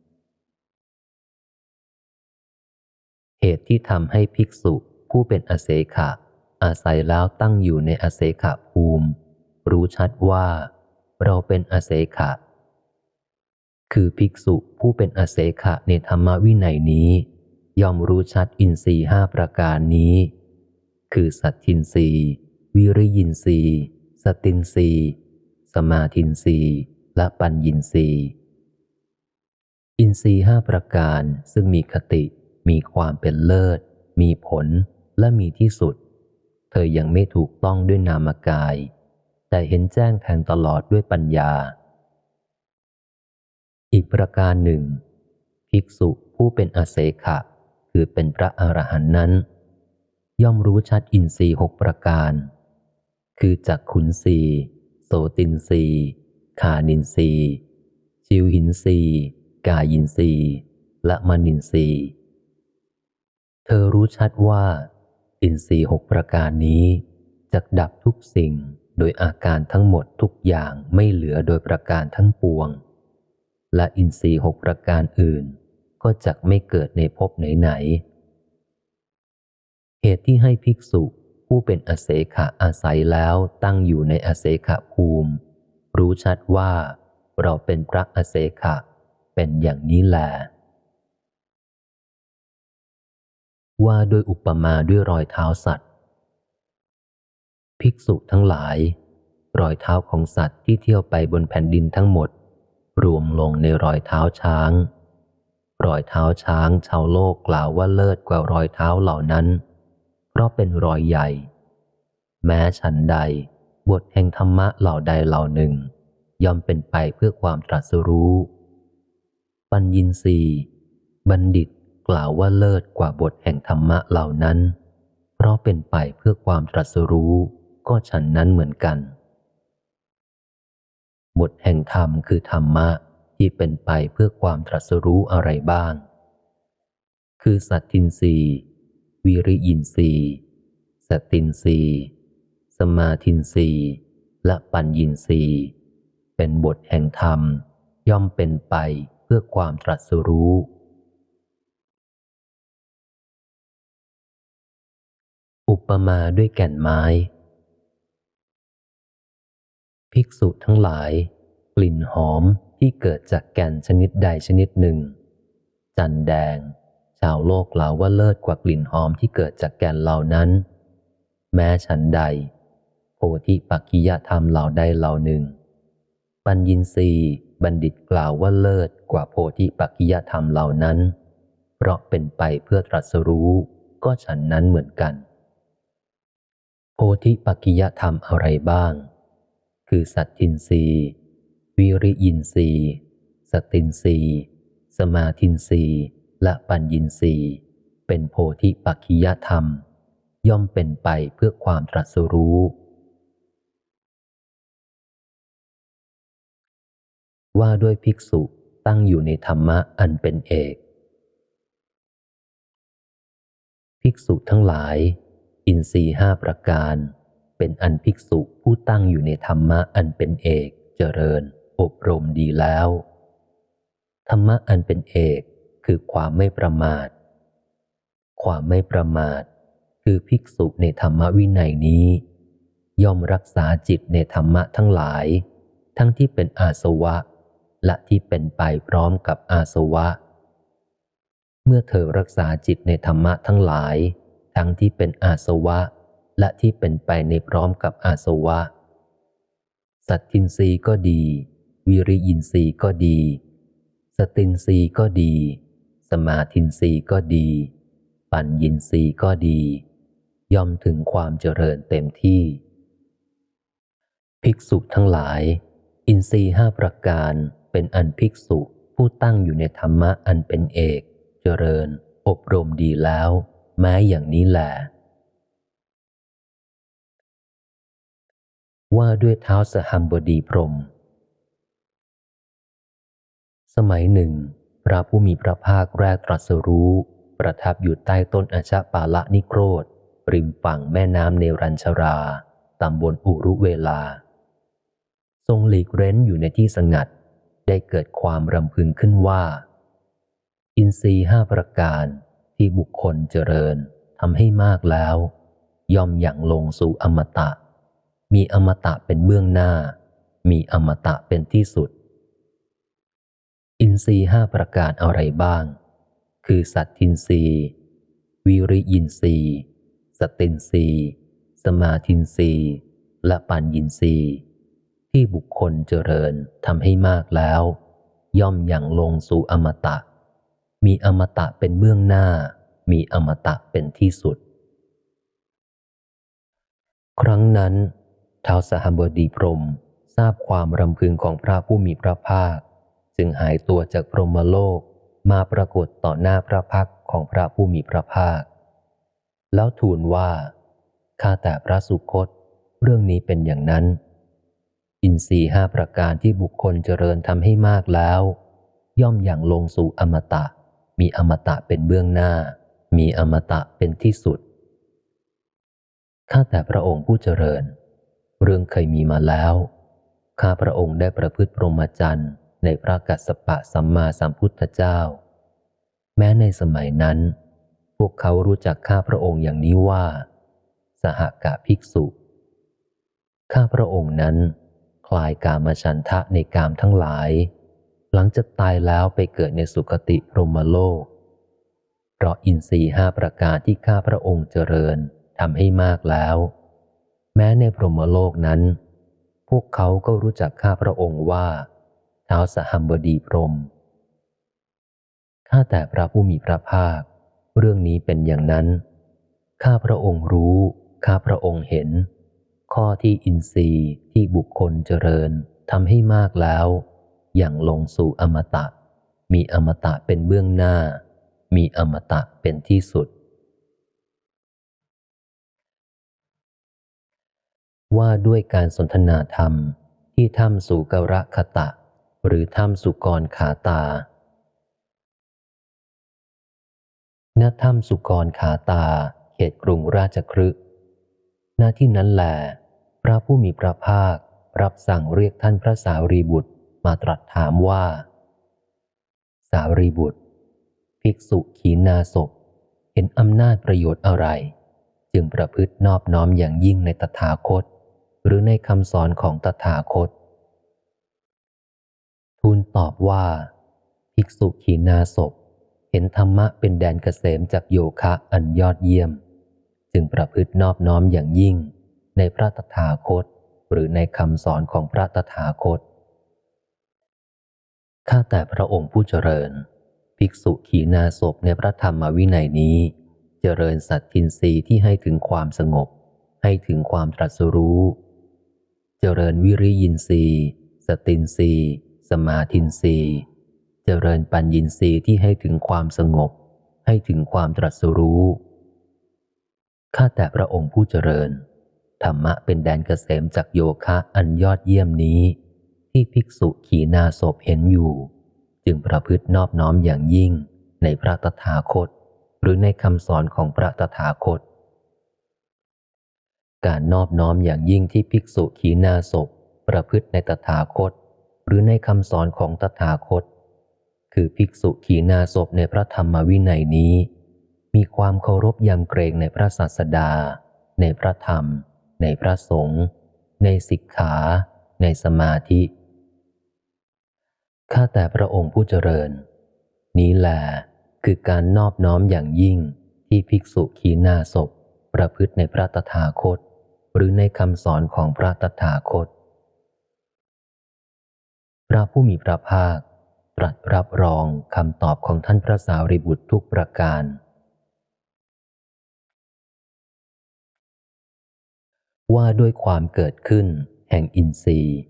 S1: เหตุที่ทำให้ภิกษุผู้เป็นอเสขะอาศัยแล้วตั้งอยู่ในอเสขะภูมิรู้ชัดว่าเราเป็นอเสขะคือภิกษุผู้เป็นอเสขะในธรรมวินัยนี้ย่อมรู้ชัดอินทรีย์ห้าประการนี้คือสัตทินทรีย์วิริยินทรีย์สตินทรีย์สมาธินทรีย์และปัญญินทรีย์อินทรีย์ห้าประการซึ่งมีคติมีความเป็นเลิศมีผลและมีที่สุดเธอยังไม่ถูกต้องด้วยนามกายแต่เห็นแจ้งแทงตลอดด้วยปัญญาอีกประการหนึ่งภิกษุผู้เป็นอเสขะคือเป็นพระอรหันต์นั้นย่อมรู้ชัดอินทรีย์หกประการคือจักขุนทรีย์โสตินทรีย์คานินทรีย์ชิวหินทรีย์กายินทรีย์และมนินทรีย์เธอรู้ชัดว่าอินทรีย์หกประการนี้จักดับทุกสิ่งโดยอาการทั้งหมดทุกอย่างไม่เหลือโดยประการทั้งปวงและอินทรีย์หกประการอื่นก็จักไม่เกิดในภพไหนๆเหตุที่ให้ภิกษุผู้เป็นอเสขะอาศัยแล้วตั้งอยู่ในอเสขะภูมิรู้ชัดว่าเราเป็นพระอเสขะเป็นอย่างนี้แลว่าโดยอุปมาด้วยรอยเท้าสัตว์ภิกษุทั้งหลายรอยเท้าของสัตว์ที่เที่ยวไปบนแผ่นดินทั้งหมดรวมลงในรอยเท้าช้างรอยเท้าช้างชาวโลกกล่าวว่าเลิศกว่ารอยเท้าเหล่านั้นเพราะเป็นรอยใหญ่แม้ฉันใดบทแห่งธรรมะเหล่าใดเหล่าหนึ่งย่อมเป็นไปเพื่อความตรัสรู้ปัญญินทรีย์บัณฑิตกล่าวว่าเลิศกว่าบทแห่งธรรมะเหล่านั้นเพราะเป็นไปเพื่อความตรัสรู้ก็ฉันนั้นเหมือนกันบทแห่งธรรมคือธรรมะที่เป็นไปเพื่อความตรัสรู้อะไรบ้างคือสัตทินทรีย์วิริยินทรีย์สตินทรีย์สมาธินทรีย์และปัญญินทรีย์เป็นบทแห่งธรรมย่อมเป็นไปเพื่อความตรัสรู้อุปมาด้วยแก่นไม้ภิกษุทั้งหลายกลิ่นหอมที่เกิดจากแก่นชนิดใดชนิดหนึ่งจันแดงชาวโลกกล่าวว่าเลิศกว่ากลิ่นหอมที่เกิดจากแก่นเหล่านั้นแม้ฉันใดโพธิปักขิยธรรมเหล่าใดเหล่าหนึ่งปัญญินทรีย์บัณฑิตกล่าวว่าเลิศกว่าโพธิปักขิยธรรมเหล่านั้นเพราะเป็นไปเพื่อตรัสรู้ก็ฉันนั้นเหมือนกันโพธิปักขิยธรรมอะไรบ้างคือสัตทินทรีย์วิริยินทรีย์สตินทรีย์สมาธินทรีย์และปัญญินทรีย์เป็นโพธิปักขิยธรรมย่อมเป็นไปเพื่อความตรัสรู้ว่าด้วยภิกษุตั้งอยู่ในธรรมะอันเป็นเอกภิกษุทั้งหลายอินทรีย์ห้าประการเป็นอันภิกษุผู้ตั้งอยู่ในธรรมะอันเป็นเอกเจริญอบรมดีแล้วธรรมะอันเป็นเอกคือความไม่ประมาทความไม่ประมาทคือภิกษุในธรรมวินัยนี้ย่อมรักษาจิตในธรรมะทั้งหลายทั้งที่เป็นอาสวะและที่เป็นไปพร้อมกับอาสวะเมื่อเธอรักษาจิตในธรรมะทั้งหลายทั้งที่เป็นอาสวะและที่เป็นไปในพร้อมกับอาสวะสัตทินรีก็ดีวิริยินทรีย์ก็ดีสตินทรีย์ก็ดีสมาธินทรีย์ก็ดีปัญญินทรีย์ก็ดีย่อมถึงความเจริญเต็มที่ภิกษุทั้งหลายอินทรีย์ห้าประการเป็นอันภิกษุผู้ตั้งอยู่ในธรรมะอันเป็นเอกเจริญอบรมดีแล้วแม้อย่างนี้แหละว่าด้วยท้าวสหัมบดีพรหมสมัยหนึ่งพระผู้มีพระภาคแรกตรัสรู้ประทับอยู่ใต้ต้นอชปาละนิโครธริมฝั่งแม่น้ำเนรัญชราตำบลอุรุเวลาทรงหลีกเร้นอยู่ในที่สงัดได้เกิดความรำพึงขึ้นว่าอินทรีย์ห้าประการที่บุคคลเจริญทำให้มากแล้วย่อมอย่างลงสู่อมตะมีอมตะเป็นเบื้องหน้ามีอมตะเป็นที่สุดอินทรีย์ห้าประการอะไรบ้างคือสัตทินทรีย์วิริยินทรีย์สตินทรีย์สมาธินทรีย์และปัญญินทรีย์ที่บุคคลเจริญทำให้มากแล้วย่อมอย่างลงสู่อมตะมีอมตะเป็นเบื้องหน้ามีอมตะเป็นที่สุดครั้งนั้นท้าวสหัมบดีพรหมทราบความรำพึงของพระผู้มีพระภาคจึงหายตัวจากพรหมโลกมาปรากฏต่อหน้าพระพักตร์ของพระผู้มีพระภาคแล้วทูลว่าข้าแต่พระสุคตเรื่องนี้เป็นอย่างนั้นอินทรีย์ห้าประการที่บุคคลเจริญทำให้มากแล้วย่อมอย่างลงสู่อมตะมีอมตะเป็นเบื้องหน้ามีอมตะเป็นที่สุดข้าแต่พระองค์ผู้เจริญเรื่องเคยมีมาแล้วข้าพระองค์ได้ประพฤติพรหมจรรย์ในพระกัสสปะสัมมาสัมพุทธเจ้าแม้ในสมัยนั้นพวกเขารู้จักข้าพระองค์อย่างนี้ว่าสหกะภิกษุข้าพระองค์นั้นคลายกามฉันทะในกามทั้งหลายหลังจากตายแล้วไปเกิดในสุคติพรหมโลกเพราะอินทรีย์ห้าประการที่ข้าพระองค์เจริญทำให้มากแล้วแม้ในพรหมโลกนั้นพวกเขาก็รู้จักข้าพระองค์ว่าท้าวสหัมบดีพรหมข้าแต่พระผู้มีพระภาคเรื่องนี้เป็นอย่างนั้นข้าพระองค์รู้ข้าพระองค์เห็นข้อที่อินทรีย์ที่บุคคลเจริญทำให้มากแล้วอย่างลงสู่อมตะมีอมตะเป็นเบื้องหน้ามีอมตะเป็นที่สุดว่าด้วยการสนทนาธรรมที่ถ้ำสุกรคตะหรือถ้ำสุกรขาตาณถ้ำสุกรขาตาเขตกรุงราชคฤห์ณที่นั้นแลพระผู้มีพระภาครับสั่งเรียกท่านพระสารีบุตรมาตรัสถามว่าสารีบุตรภิกษุขีณาสพเห็นอำนาจประโยชน์อะไรจึงประพฤตินอบน้อมอย่างยิ่งในตถาคตหรือในคำสอนของตถาคตทูลตอบว่าภิกษุขีณาสพเห็นธรรมะเป็นแดนเกษมจากโยคะอันยอดเยี่ยมจึงประพฤตินอบน้อมอย่างยิ่งในพระตถาคตหรือในคำสอนของพระตถาคตข้าแต่พระองค์ผู้เจริญภิกษุขีณาสพในพระธรรมวินัยนี้เจริญสัตทินรีย์ที่ให้ถึงความสงบให้ถึงความตรัสรู้เจริญวิริยินทรีย์สตินทรีย์สมาธินทรีย์เจริญปัญญินทรีย์ที่ให้ถึงความสงบให้ถึงความตรัสรู้ข้าแต่พระองค์ผู้เจริญธรรมะเป็นแดนเกษมจากโยคะอันยอดเยี่ยมนี้ที่ภิกษุขีณาสพเห็นอยู่จึงประพฤตินอบน้อมอย่างยิ่งในพระตถาคตรือในคำสอนของพระตถาคตการนอบน้อมอย่างยิ่งที่ภิกษุขีณาสพประพฤติในตถาคตหรือในคำสอนของตถาคตคือภิกษุขีณาสพในพระธรรมวินัยนี้มีความเคารพยำเกรงในพระศาสดาในพระธรรมในพระสงฆ์ในสิกขาในสมาธิข้าแต่พระองค์ผู้เจริญนี้แหละคือการนอบน้อมอย่างยิ่งที่ภิกษุขีณาสพประพฤติในพระตถาคตหรือในคำสอนของพระตถาคตพระผู้มีพระภาคตรัสรับรองคำตอบของท่านพระสารีบุตรทุกประการว่าด้วยความเกิดขึ้นแห่งอินทรีย์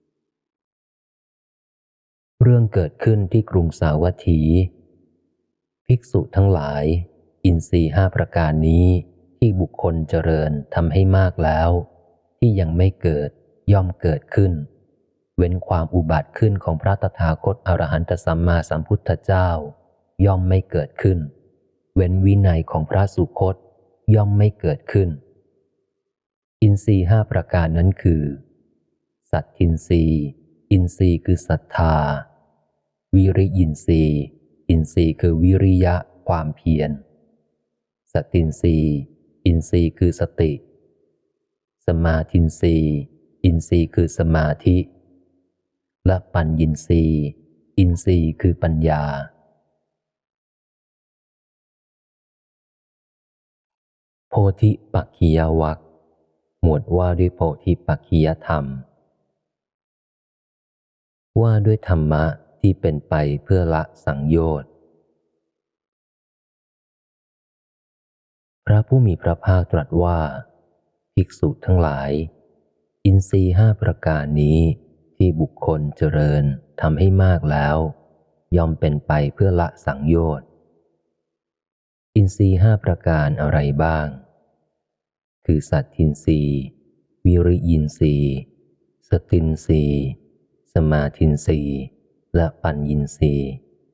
S1: เรื่องเกิดขึ้นที่กรุงสาวัตถีภิกษุทั้งหลายอินทรีย์ห้าประการนี้ที่บุคคลเจริญทำให้มากแล้วที่ยังไม่เกิดย่อมเกิดขึ้นเว้นความอุบัติขึ้นของพระตถาคตอรหันตสัมมาสัมพุทธเจ้าย่อมไม่เกิดขึ้นเว้นวินัยของพระสุคตย่อมไม่เกิดขึ้นอินทรีย์ห้าประการนั้นคือสัตทินทรีย์อินทรีย์คือศรัทธาวิริยินทรีย์อินทรีย์คือวิริยะความเพียรสตินทรีย์อินทรีย์คือสติสมาธินทรีย์อินทรีย์คือสมาธิและปัญญินทรีย์อินทรีย์คือปัญญาโพธิปักขิยวรรคหมวดว่าด้วยโพธิปักขิยธรรมว่าด้วยธรรมะที่เป็นไปเพื่อละสังโยชน์พระผู้มีพระภาคตรัสว่าภิกษุทั้งหลายอินทรีย์ห้าประการนี้ที่บุคคลเจริญทำให้มากแล้วย่อมเป็นไปเพื่อละสังโยชน์อินทรีย์ห้าประการอะไรบ้างคือสัตทินทรีย์วิริยินทรีย์สตินทรีย์สมาธินทรีย์และปัญญินทรีย์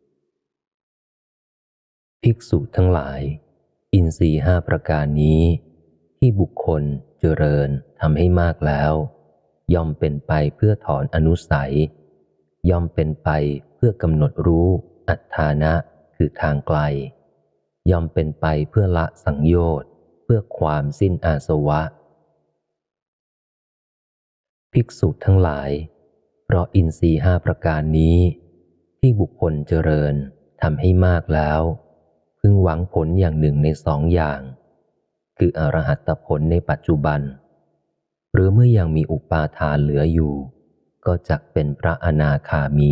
S1: ภิกษุทั้งหลายอินทรีย์ห้าประการนี้ที่บุคคลเจริญทำให้มากแล้วย่อมเป็นไปเพื่อถอนอนุสัยย่อมเป็นไปเพื่อกำหนดรู้อัตถานะคือทางไกลย่อมเป็นไปเพื่อละสังโยชน์เพื่อความสิ้นอาสวะภิกษุทั้งหลายเพราะอินทรีย์ห้าประการนี้ที่บุคคลเจริญทำให้มากแล้วพึงหวังผลอย่างหนึ่งในสองอย่างคืออรหัตผลในปัจจุบันหรือเมื่อยังมีอุปาทานเหลืออยู่ก็จักเป็นพระอนาคามี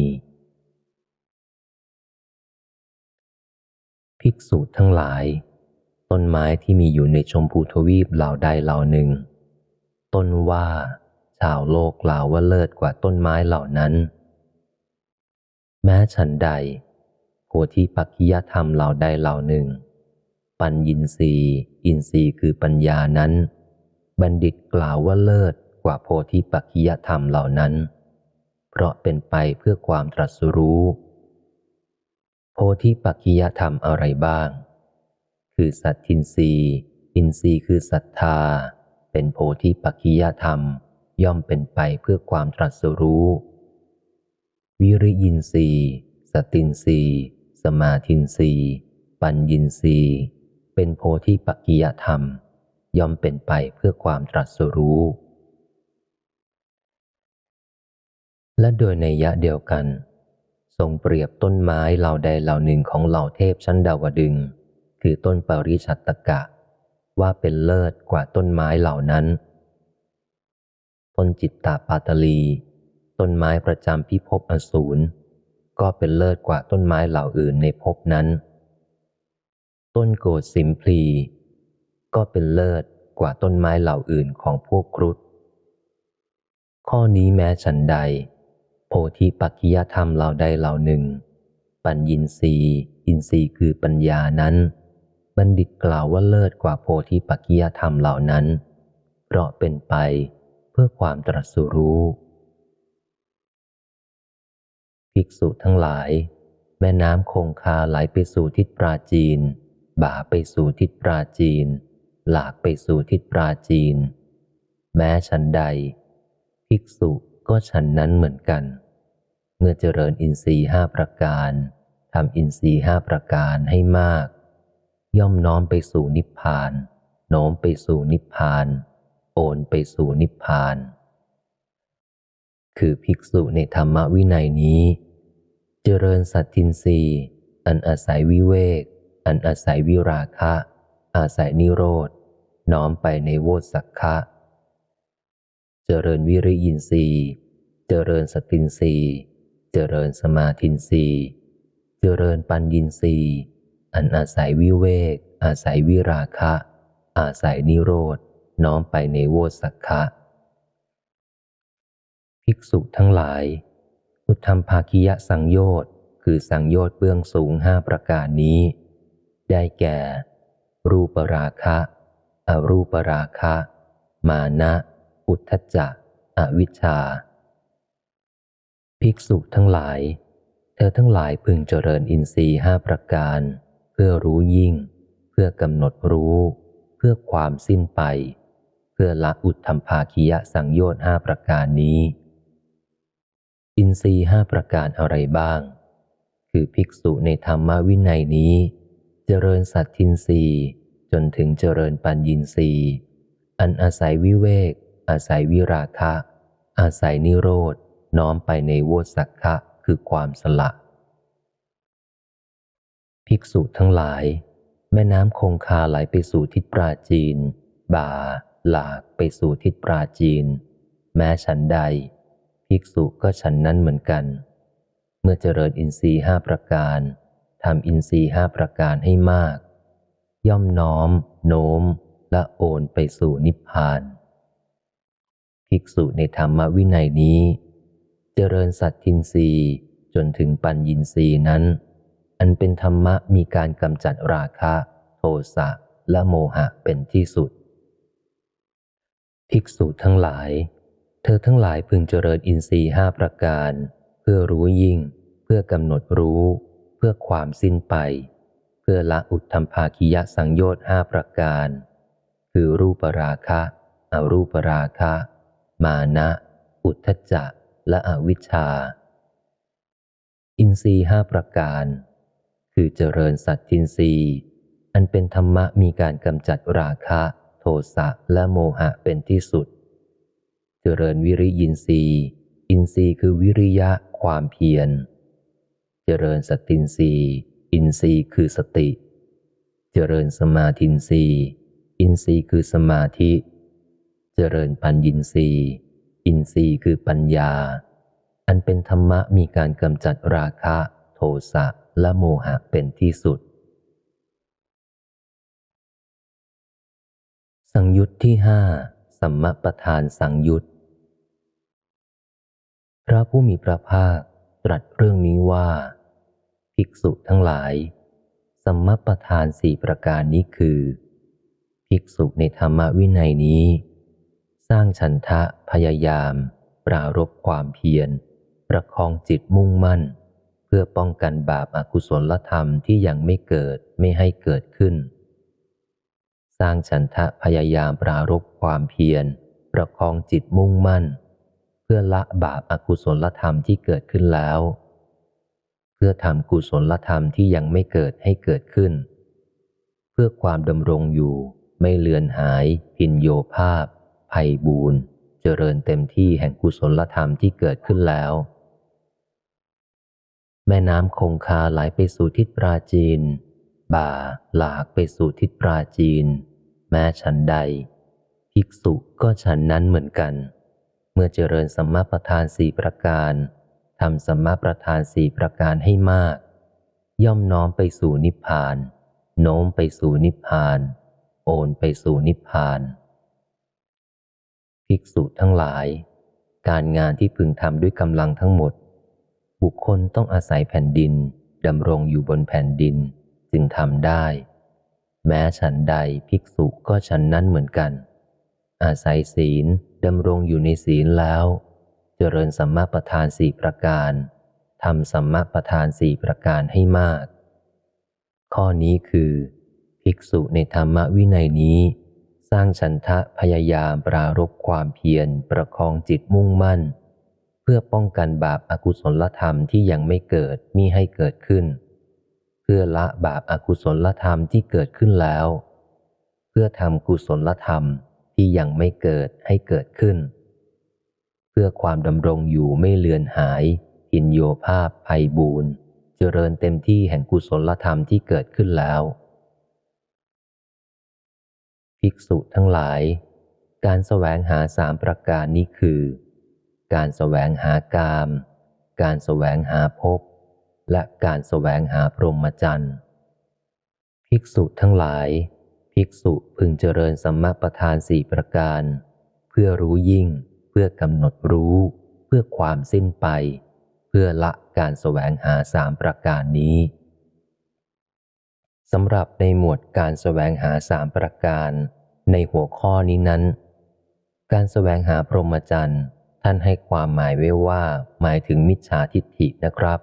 S1: ภิกษุทั้งหลายต้นไม้ที่มีอยู่ในชมพูทวีปเหล่าใดเหล่าหนึ่งต้นว่าชาวโลกกล่าวว่าเลิศกว่าต้นไม้เหล่านั้นแม้ฉันใดโพธิปักขิยธรรมเหล่าใดเหล่าหนึ่งปัญญินทรีย์อินทรีย์คือปัญญานั้นบัณฑิตกล่าวว่าเลิศกว่าโพธิปักขิยธรรมเหล่านั้นเพราะเป็นไปเพื่อความตรัสรู้โพธิปักขิยธรรมอะไรบ้างคือสัตทินทรีย์อินทรีย์คือศรัทธาเป็นโพธิปักขิยธรรมย่อมเป็นไปเพื่อความตรัสรู้วิริยินทรีย์สตินทรีย์สมาธินทรีย์ปัญญินทรีย์เป็นโพธิปักขิยธรรมย่อมเป็นไปเพื่อความตรัสรู้และโดยนัยยะเดียวกันทรงเปรียบต้นไม้เหล่าใดเหล่าหนึ่งของเหล่าเทพชั้นดาวดึงส์คือต้นปริชัตตกะว่าเป็นเลิศกว่าต้นไม้เหล่านั้นต้นจิตตาปาตลีต้นไม้ประจำพิภพอสูรก็เป็นเลิศกว่าต้นไม้เหล่าอื่นในภพนั้นต้นโกฏสิมพลีก็เป็นเลิศกว่าต้นไม้เหล่าอื่นของพวกครุฑข้อนี้แม้ฉันใดโพธิปักขิยธรรมเหล่าใดเหล่าหนึ่งปัญญินทรีย์อินทรีย์คือปัญญานั้นบัณฑิตกล่าวว่าเลิศกว่าโพธิปักขิยธรรมเหล่านั้นเพราะเป็นไปเพื่อความตรัสรู้ภิกษุทั้งหลายแม่น้ำคงคาไหลไปสู่ทิศปราจีนบ่าไปสู่ทิศปราจีนหลากไปสู่ทิศปราจีนแม้ฉันใดภิกษุก็ฉันนั้นเหมือนกันเมื่อเจริญอินทรีย์ห้าประการทำอินทรีย์ห้าประการให้มากย่อมน้อมไปสู่นิพพานโน้มไปสู่นิพพานโอนไปสู่นิพพานคือภิกษุในธรรมวินัยนี้เจริญสัตทินรีย์อันอาศัยวิเวกอันอาศัยวิราคะอาศัยนิโรธน้อมไปในโวสักขะเจริญวิริยินทรีย์เจริญสตินทรีย์เจริญสมาธินทรีย์เจริญปัญญินทรีย์อันอาศัยวิเวกอาศัยวิราคะอาศัยนิโรธน้อมไปในโวสักขะภิกษุทั้งหลายอุทธัมภาคิยสังโยชน์คือสังโยชน์เบื้องสูงห้าประการนี้ได้แก่รูปราคะอรูปราคะมานะอุทธัจจะอวิชชาภิกษุทั้งหลายเธอทั้งหลายพึงเจริญอินทรีย์ห้าประการเพื่อรู้ยิ่งเพื่อกำหนดรู้เพื่อความสิ้นไปเพื่อละอุทธัมภาคิยสังโยชน์ห้าประการนี้อินทรีย์ห้าประการอะไรบ้างคือภิกษุในธรรมวินัยนี้เจริญสัตทินรีย์จนถึงเจริญปัญญินทรีย์อันอาศัยวิเวกอาศัยวิราคะอาศัยนิโรธน้อมไปในโวสักขะคือความสละภิกษุทั้งหลายแม่น้ำคงคาไหลไปสู่ทิศปราจีนบ่าหลากไปสู่ทิศปราจีนแม้ฉันใดภิกษุก็ฉันนั้นเหมือนกันเมื่อเจริญอินทรีย์ห้าประการทำอินทรีย์ห้าประการให้มากย่อมน้อมโน้มและโอนไปสู่นิพพานภิกษุในธรรมวินัยนี้เจริญสัตทินรีย์จนถึงปัญญินทรีย์นั้นอันเป็นธรรมะมีการกำจัดราคะโทสะและโมหะเป็นที่สุดภิกษุทั้งหลายเธอทั้งหลายพึงเจริญอินทรีย์ห้าประการเพื่อรู้ยิ่งเพื่อกำหนดรู้เพื่อความสิ้นไปเพื่อละอุทธัมภาคิยสังโยชน์ห้าประการคือรูปราคะอรูปราคะมานะอุทธัจจะและอวิชชาอินทรีย์ห้าประการคือเจริญสัตทินรีย์อันเป็นธรรมะมีการกำจัดราคะโทสะและโมหะเป็นที่สุดเจริญวิริยินทรีย์อินทรีย์คือวิริยะความเพียรเจริญสตินทรีย์อินทรีย์คือสติเจริญสมาธินทรีย์อินทรีย์คือสมาธิเจริญปัญญินทรีย์อินทรีย์คือปัญญาอันเป็นธรรมะมีการกำจัดราคะโทสะและโมหะเป็นที่สุดสังยุตที่ห้าสัมมปทานสังยุตพระผู้มีพระภาคตรัสเรื่องนี้ว่าภิกษุทั้งหลายสัมมปทานสี่ประการนี้คือภิกษุในธรรมวินัยนี้สร้างฉันทะพยายามปรารภความเพียรประคองจิตมุ่งมั่นเพื่อป้องกันบาปอกุศลธรรมที่ยังไม่เกิดไม่ให้เกิดขึ้นสร้างฉันทะพยายามปรารภความเพียรประคองจิตมุ่งมั่นเพื่อละบาปอกุศลธรรมที่เกิดขึ้นแล้วเพื่อทำกุศลธรรมที่ยังไม่เกิดให้เกิดขึ้นเพื่อความดำรงอยู่ไม่เลือนหายพินโยภาพไพบูรณ์เจริญเต็มที่แห่งกุศลธรรมที่เกิดขึ้นแล้วแม่น้ำคงคาไหลไปสู่ทิศปราจีนบ่าหลากไปสู่ทิศปราจีนแม้ฉันใดภิกษุก็ฉันนั้นเหมือนกันเมื่อเจริญสัมมาประธานสี่ประการทำสัมมาประธานสี่ประการให้มากย่อมน้อมไปสู่นิพพานโน้มไปสู่นิพพานโอนไปสู่นิพพานภิกษุทั้งหลายการงานที่พึงทำด้วยกำลังทั้งหมดบุคคลต้องอาศัยแผ่นดินดำรงอยู่บนแผ่นดินจึงทำได้แม้ฉันใดภิกษุก็ฉันนั้นเหมือนกันอาศัยศีลดำรงอยู่ในศีลแล้วเจริญสัมมาประธานสี่ประการทำสัมมาประธานสี่ประการให้มากข้อนี้คือภิกษุในธรรมวินัยนี้สร้างฉันทะพยายามปรารภความเพียรประคองจิตมุ่งมั่นเพื่อป้องกันบาปอากุศลธรรมที่ยังไม่เกิดมิให้เกิดขึ้นเพื่อละบาปอากุศลธรรมที่เกิดขึ้นแล้วเพื่อทำกุศลธรรมที่ยังไม่เกิดให้เกิดขึ้นเพื่อความดำรงอยู่ไม่เลือนหายหินโยภาพไพบูรณ์เจริญเต็มที่แห่งกุศลธรรมที่เกิดขึ้นแล้วภิกษุทั้งหลายการแสวงหาสามประการนี้คือการแสวงหากามการแสวงหาภพและการแสวงหาพรหมจรรย์ภิกษุทั้งหลายภิกษุพึงเจริญสัมมาประธานสี่ประการเพื่อรู้ยิ่งเพื่อกำหนดรู้เพื่อความสิ้นไปเพื่อละการแสวงหาสามประการนี้สำหรับในหมวดการแสวงหาสามประการในหัวข้อนี้นั้นการแสวงหาพรหมจรรย์ท่านให้ความหมายไว้ว่าหมายถึงมิจฉาทิฏฐินะครับ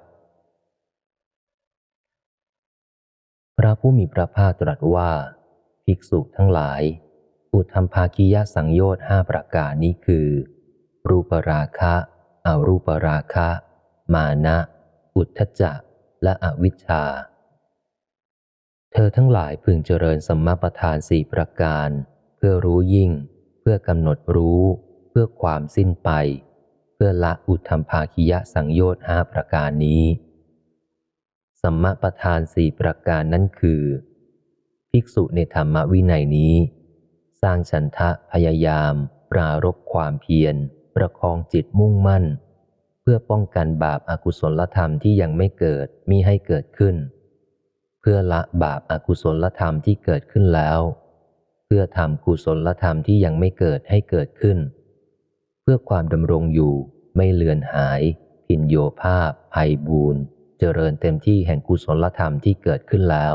S1: พระผู้มีพระภาคตรัสว่าภิกษุทั้งหลายอุทธัมภาคียสังโยชน์ห้าประการนี้คือรูปราคะอรูปราคะมานะอุทธัจจะและอวิชชาเธอทั้งหลายพึงเจริญสัมมาประธานสี่ประการเพื่อรู้ยิ่งเพื่อกำหนดรู้เพื่อความสิ้นไปเพื่อละอุทธัมภาคียสังโยชน์ห้าประการนี้สัมมาประธานสี่ประการนั้นคือภิกษุในธรรมวินัยนี้สร้างฉันทะพยายามปรารภความเพียรประคองจิตมุ่งมั่นเพื่อป้องกันบาปอากุศลธรรมที่ยังไม่เกิดมิให้เกิดขึ้นเพื่อละบาปอากุศลธรรมที่เกิดขึ้นแล้วเพื่อทำกุศลธรรมที่ยังไม่เกิดให้เกิดขึ้นเพื่อความดำรงอยู่ไม่เลือนหายพินโยภาพไพบูรณ์เจริญเต็มที่แห่งกุศลธรรมที่เกิดขึ้นแล้ว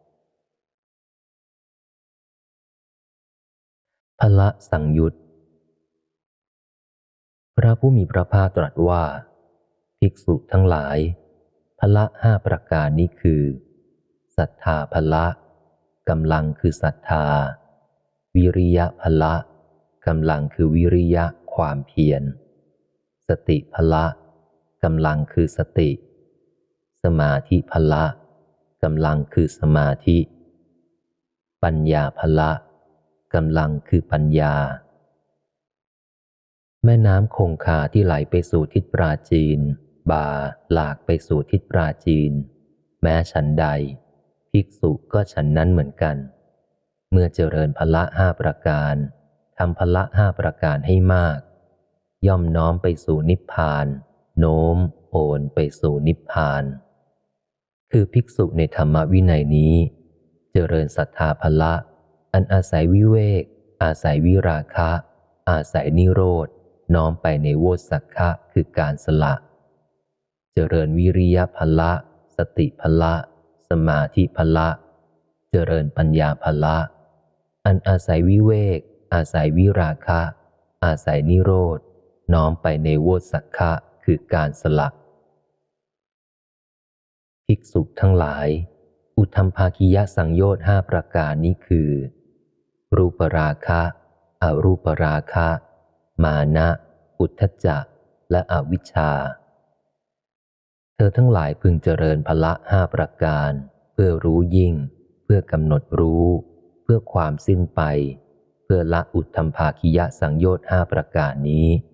S1: พละสังยุตพระผู้มีพระภาคตรัสว่าภิกษุทั้งหลายพละห้าประการนี้คือศรัทธาพละกำลังคือศรัทธาวิริยะพละกำลังคือวิริยะความเพียรสติพละกำลังคือสติสมาธิพละกำลังคือสมาธิปัญญาพละกำลังคือปัญญาแม่น้ำคงคาที่ไหลไปสู่ทิศปราจีนบ่าหลากไปสู่ทิศปราจีนแม้ฉันใดภิกษุก็ฉันนั้นเหมือนกันเมื่อเจริญพละห้าประการทำพละห้าประการให้มากย่อมน้อมไปสู่นิพพานโน้มโอนไปสู่นิพพานคือภิกษุในธรรมวินัยนี้เจริญศรัทธาพละอันอาศัยวิเวกอาศัยวิราคะอาศัยนิโรธน้อมไปในโวสักขะคือการสละเจริญวิริยะพละสติพละสมาธิพละเจริญปัญญาพละอันอาศัยวิเวกอาศัยวิราคะอาศัยนิโรธน้อมไปในโวสักขะคือการสละภิกษุทั้งหลายอุทธัมภาคียสังโยชน์ห้าประการนี้คือรูปราคะอรูปราคะมานะอุทธัจจะและอวิชชาเธอทั้งหลายพึงเจริญพละห้าประการเพื่อรู้ยิ่งเพื่อกำหนดรู้เพื่อความสิ้นไปเพื่อละอุทธัมภาคียสังโยชน์ห้าประการนี้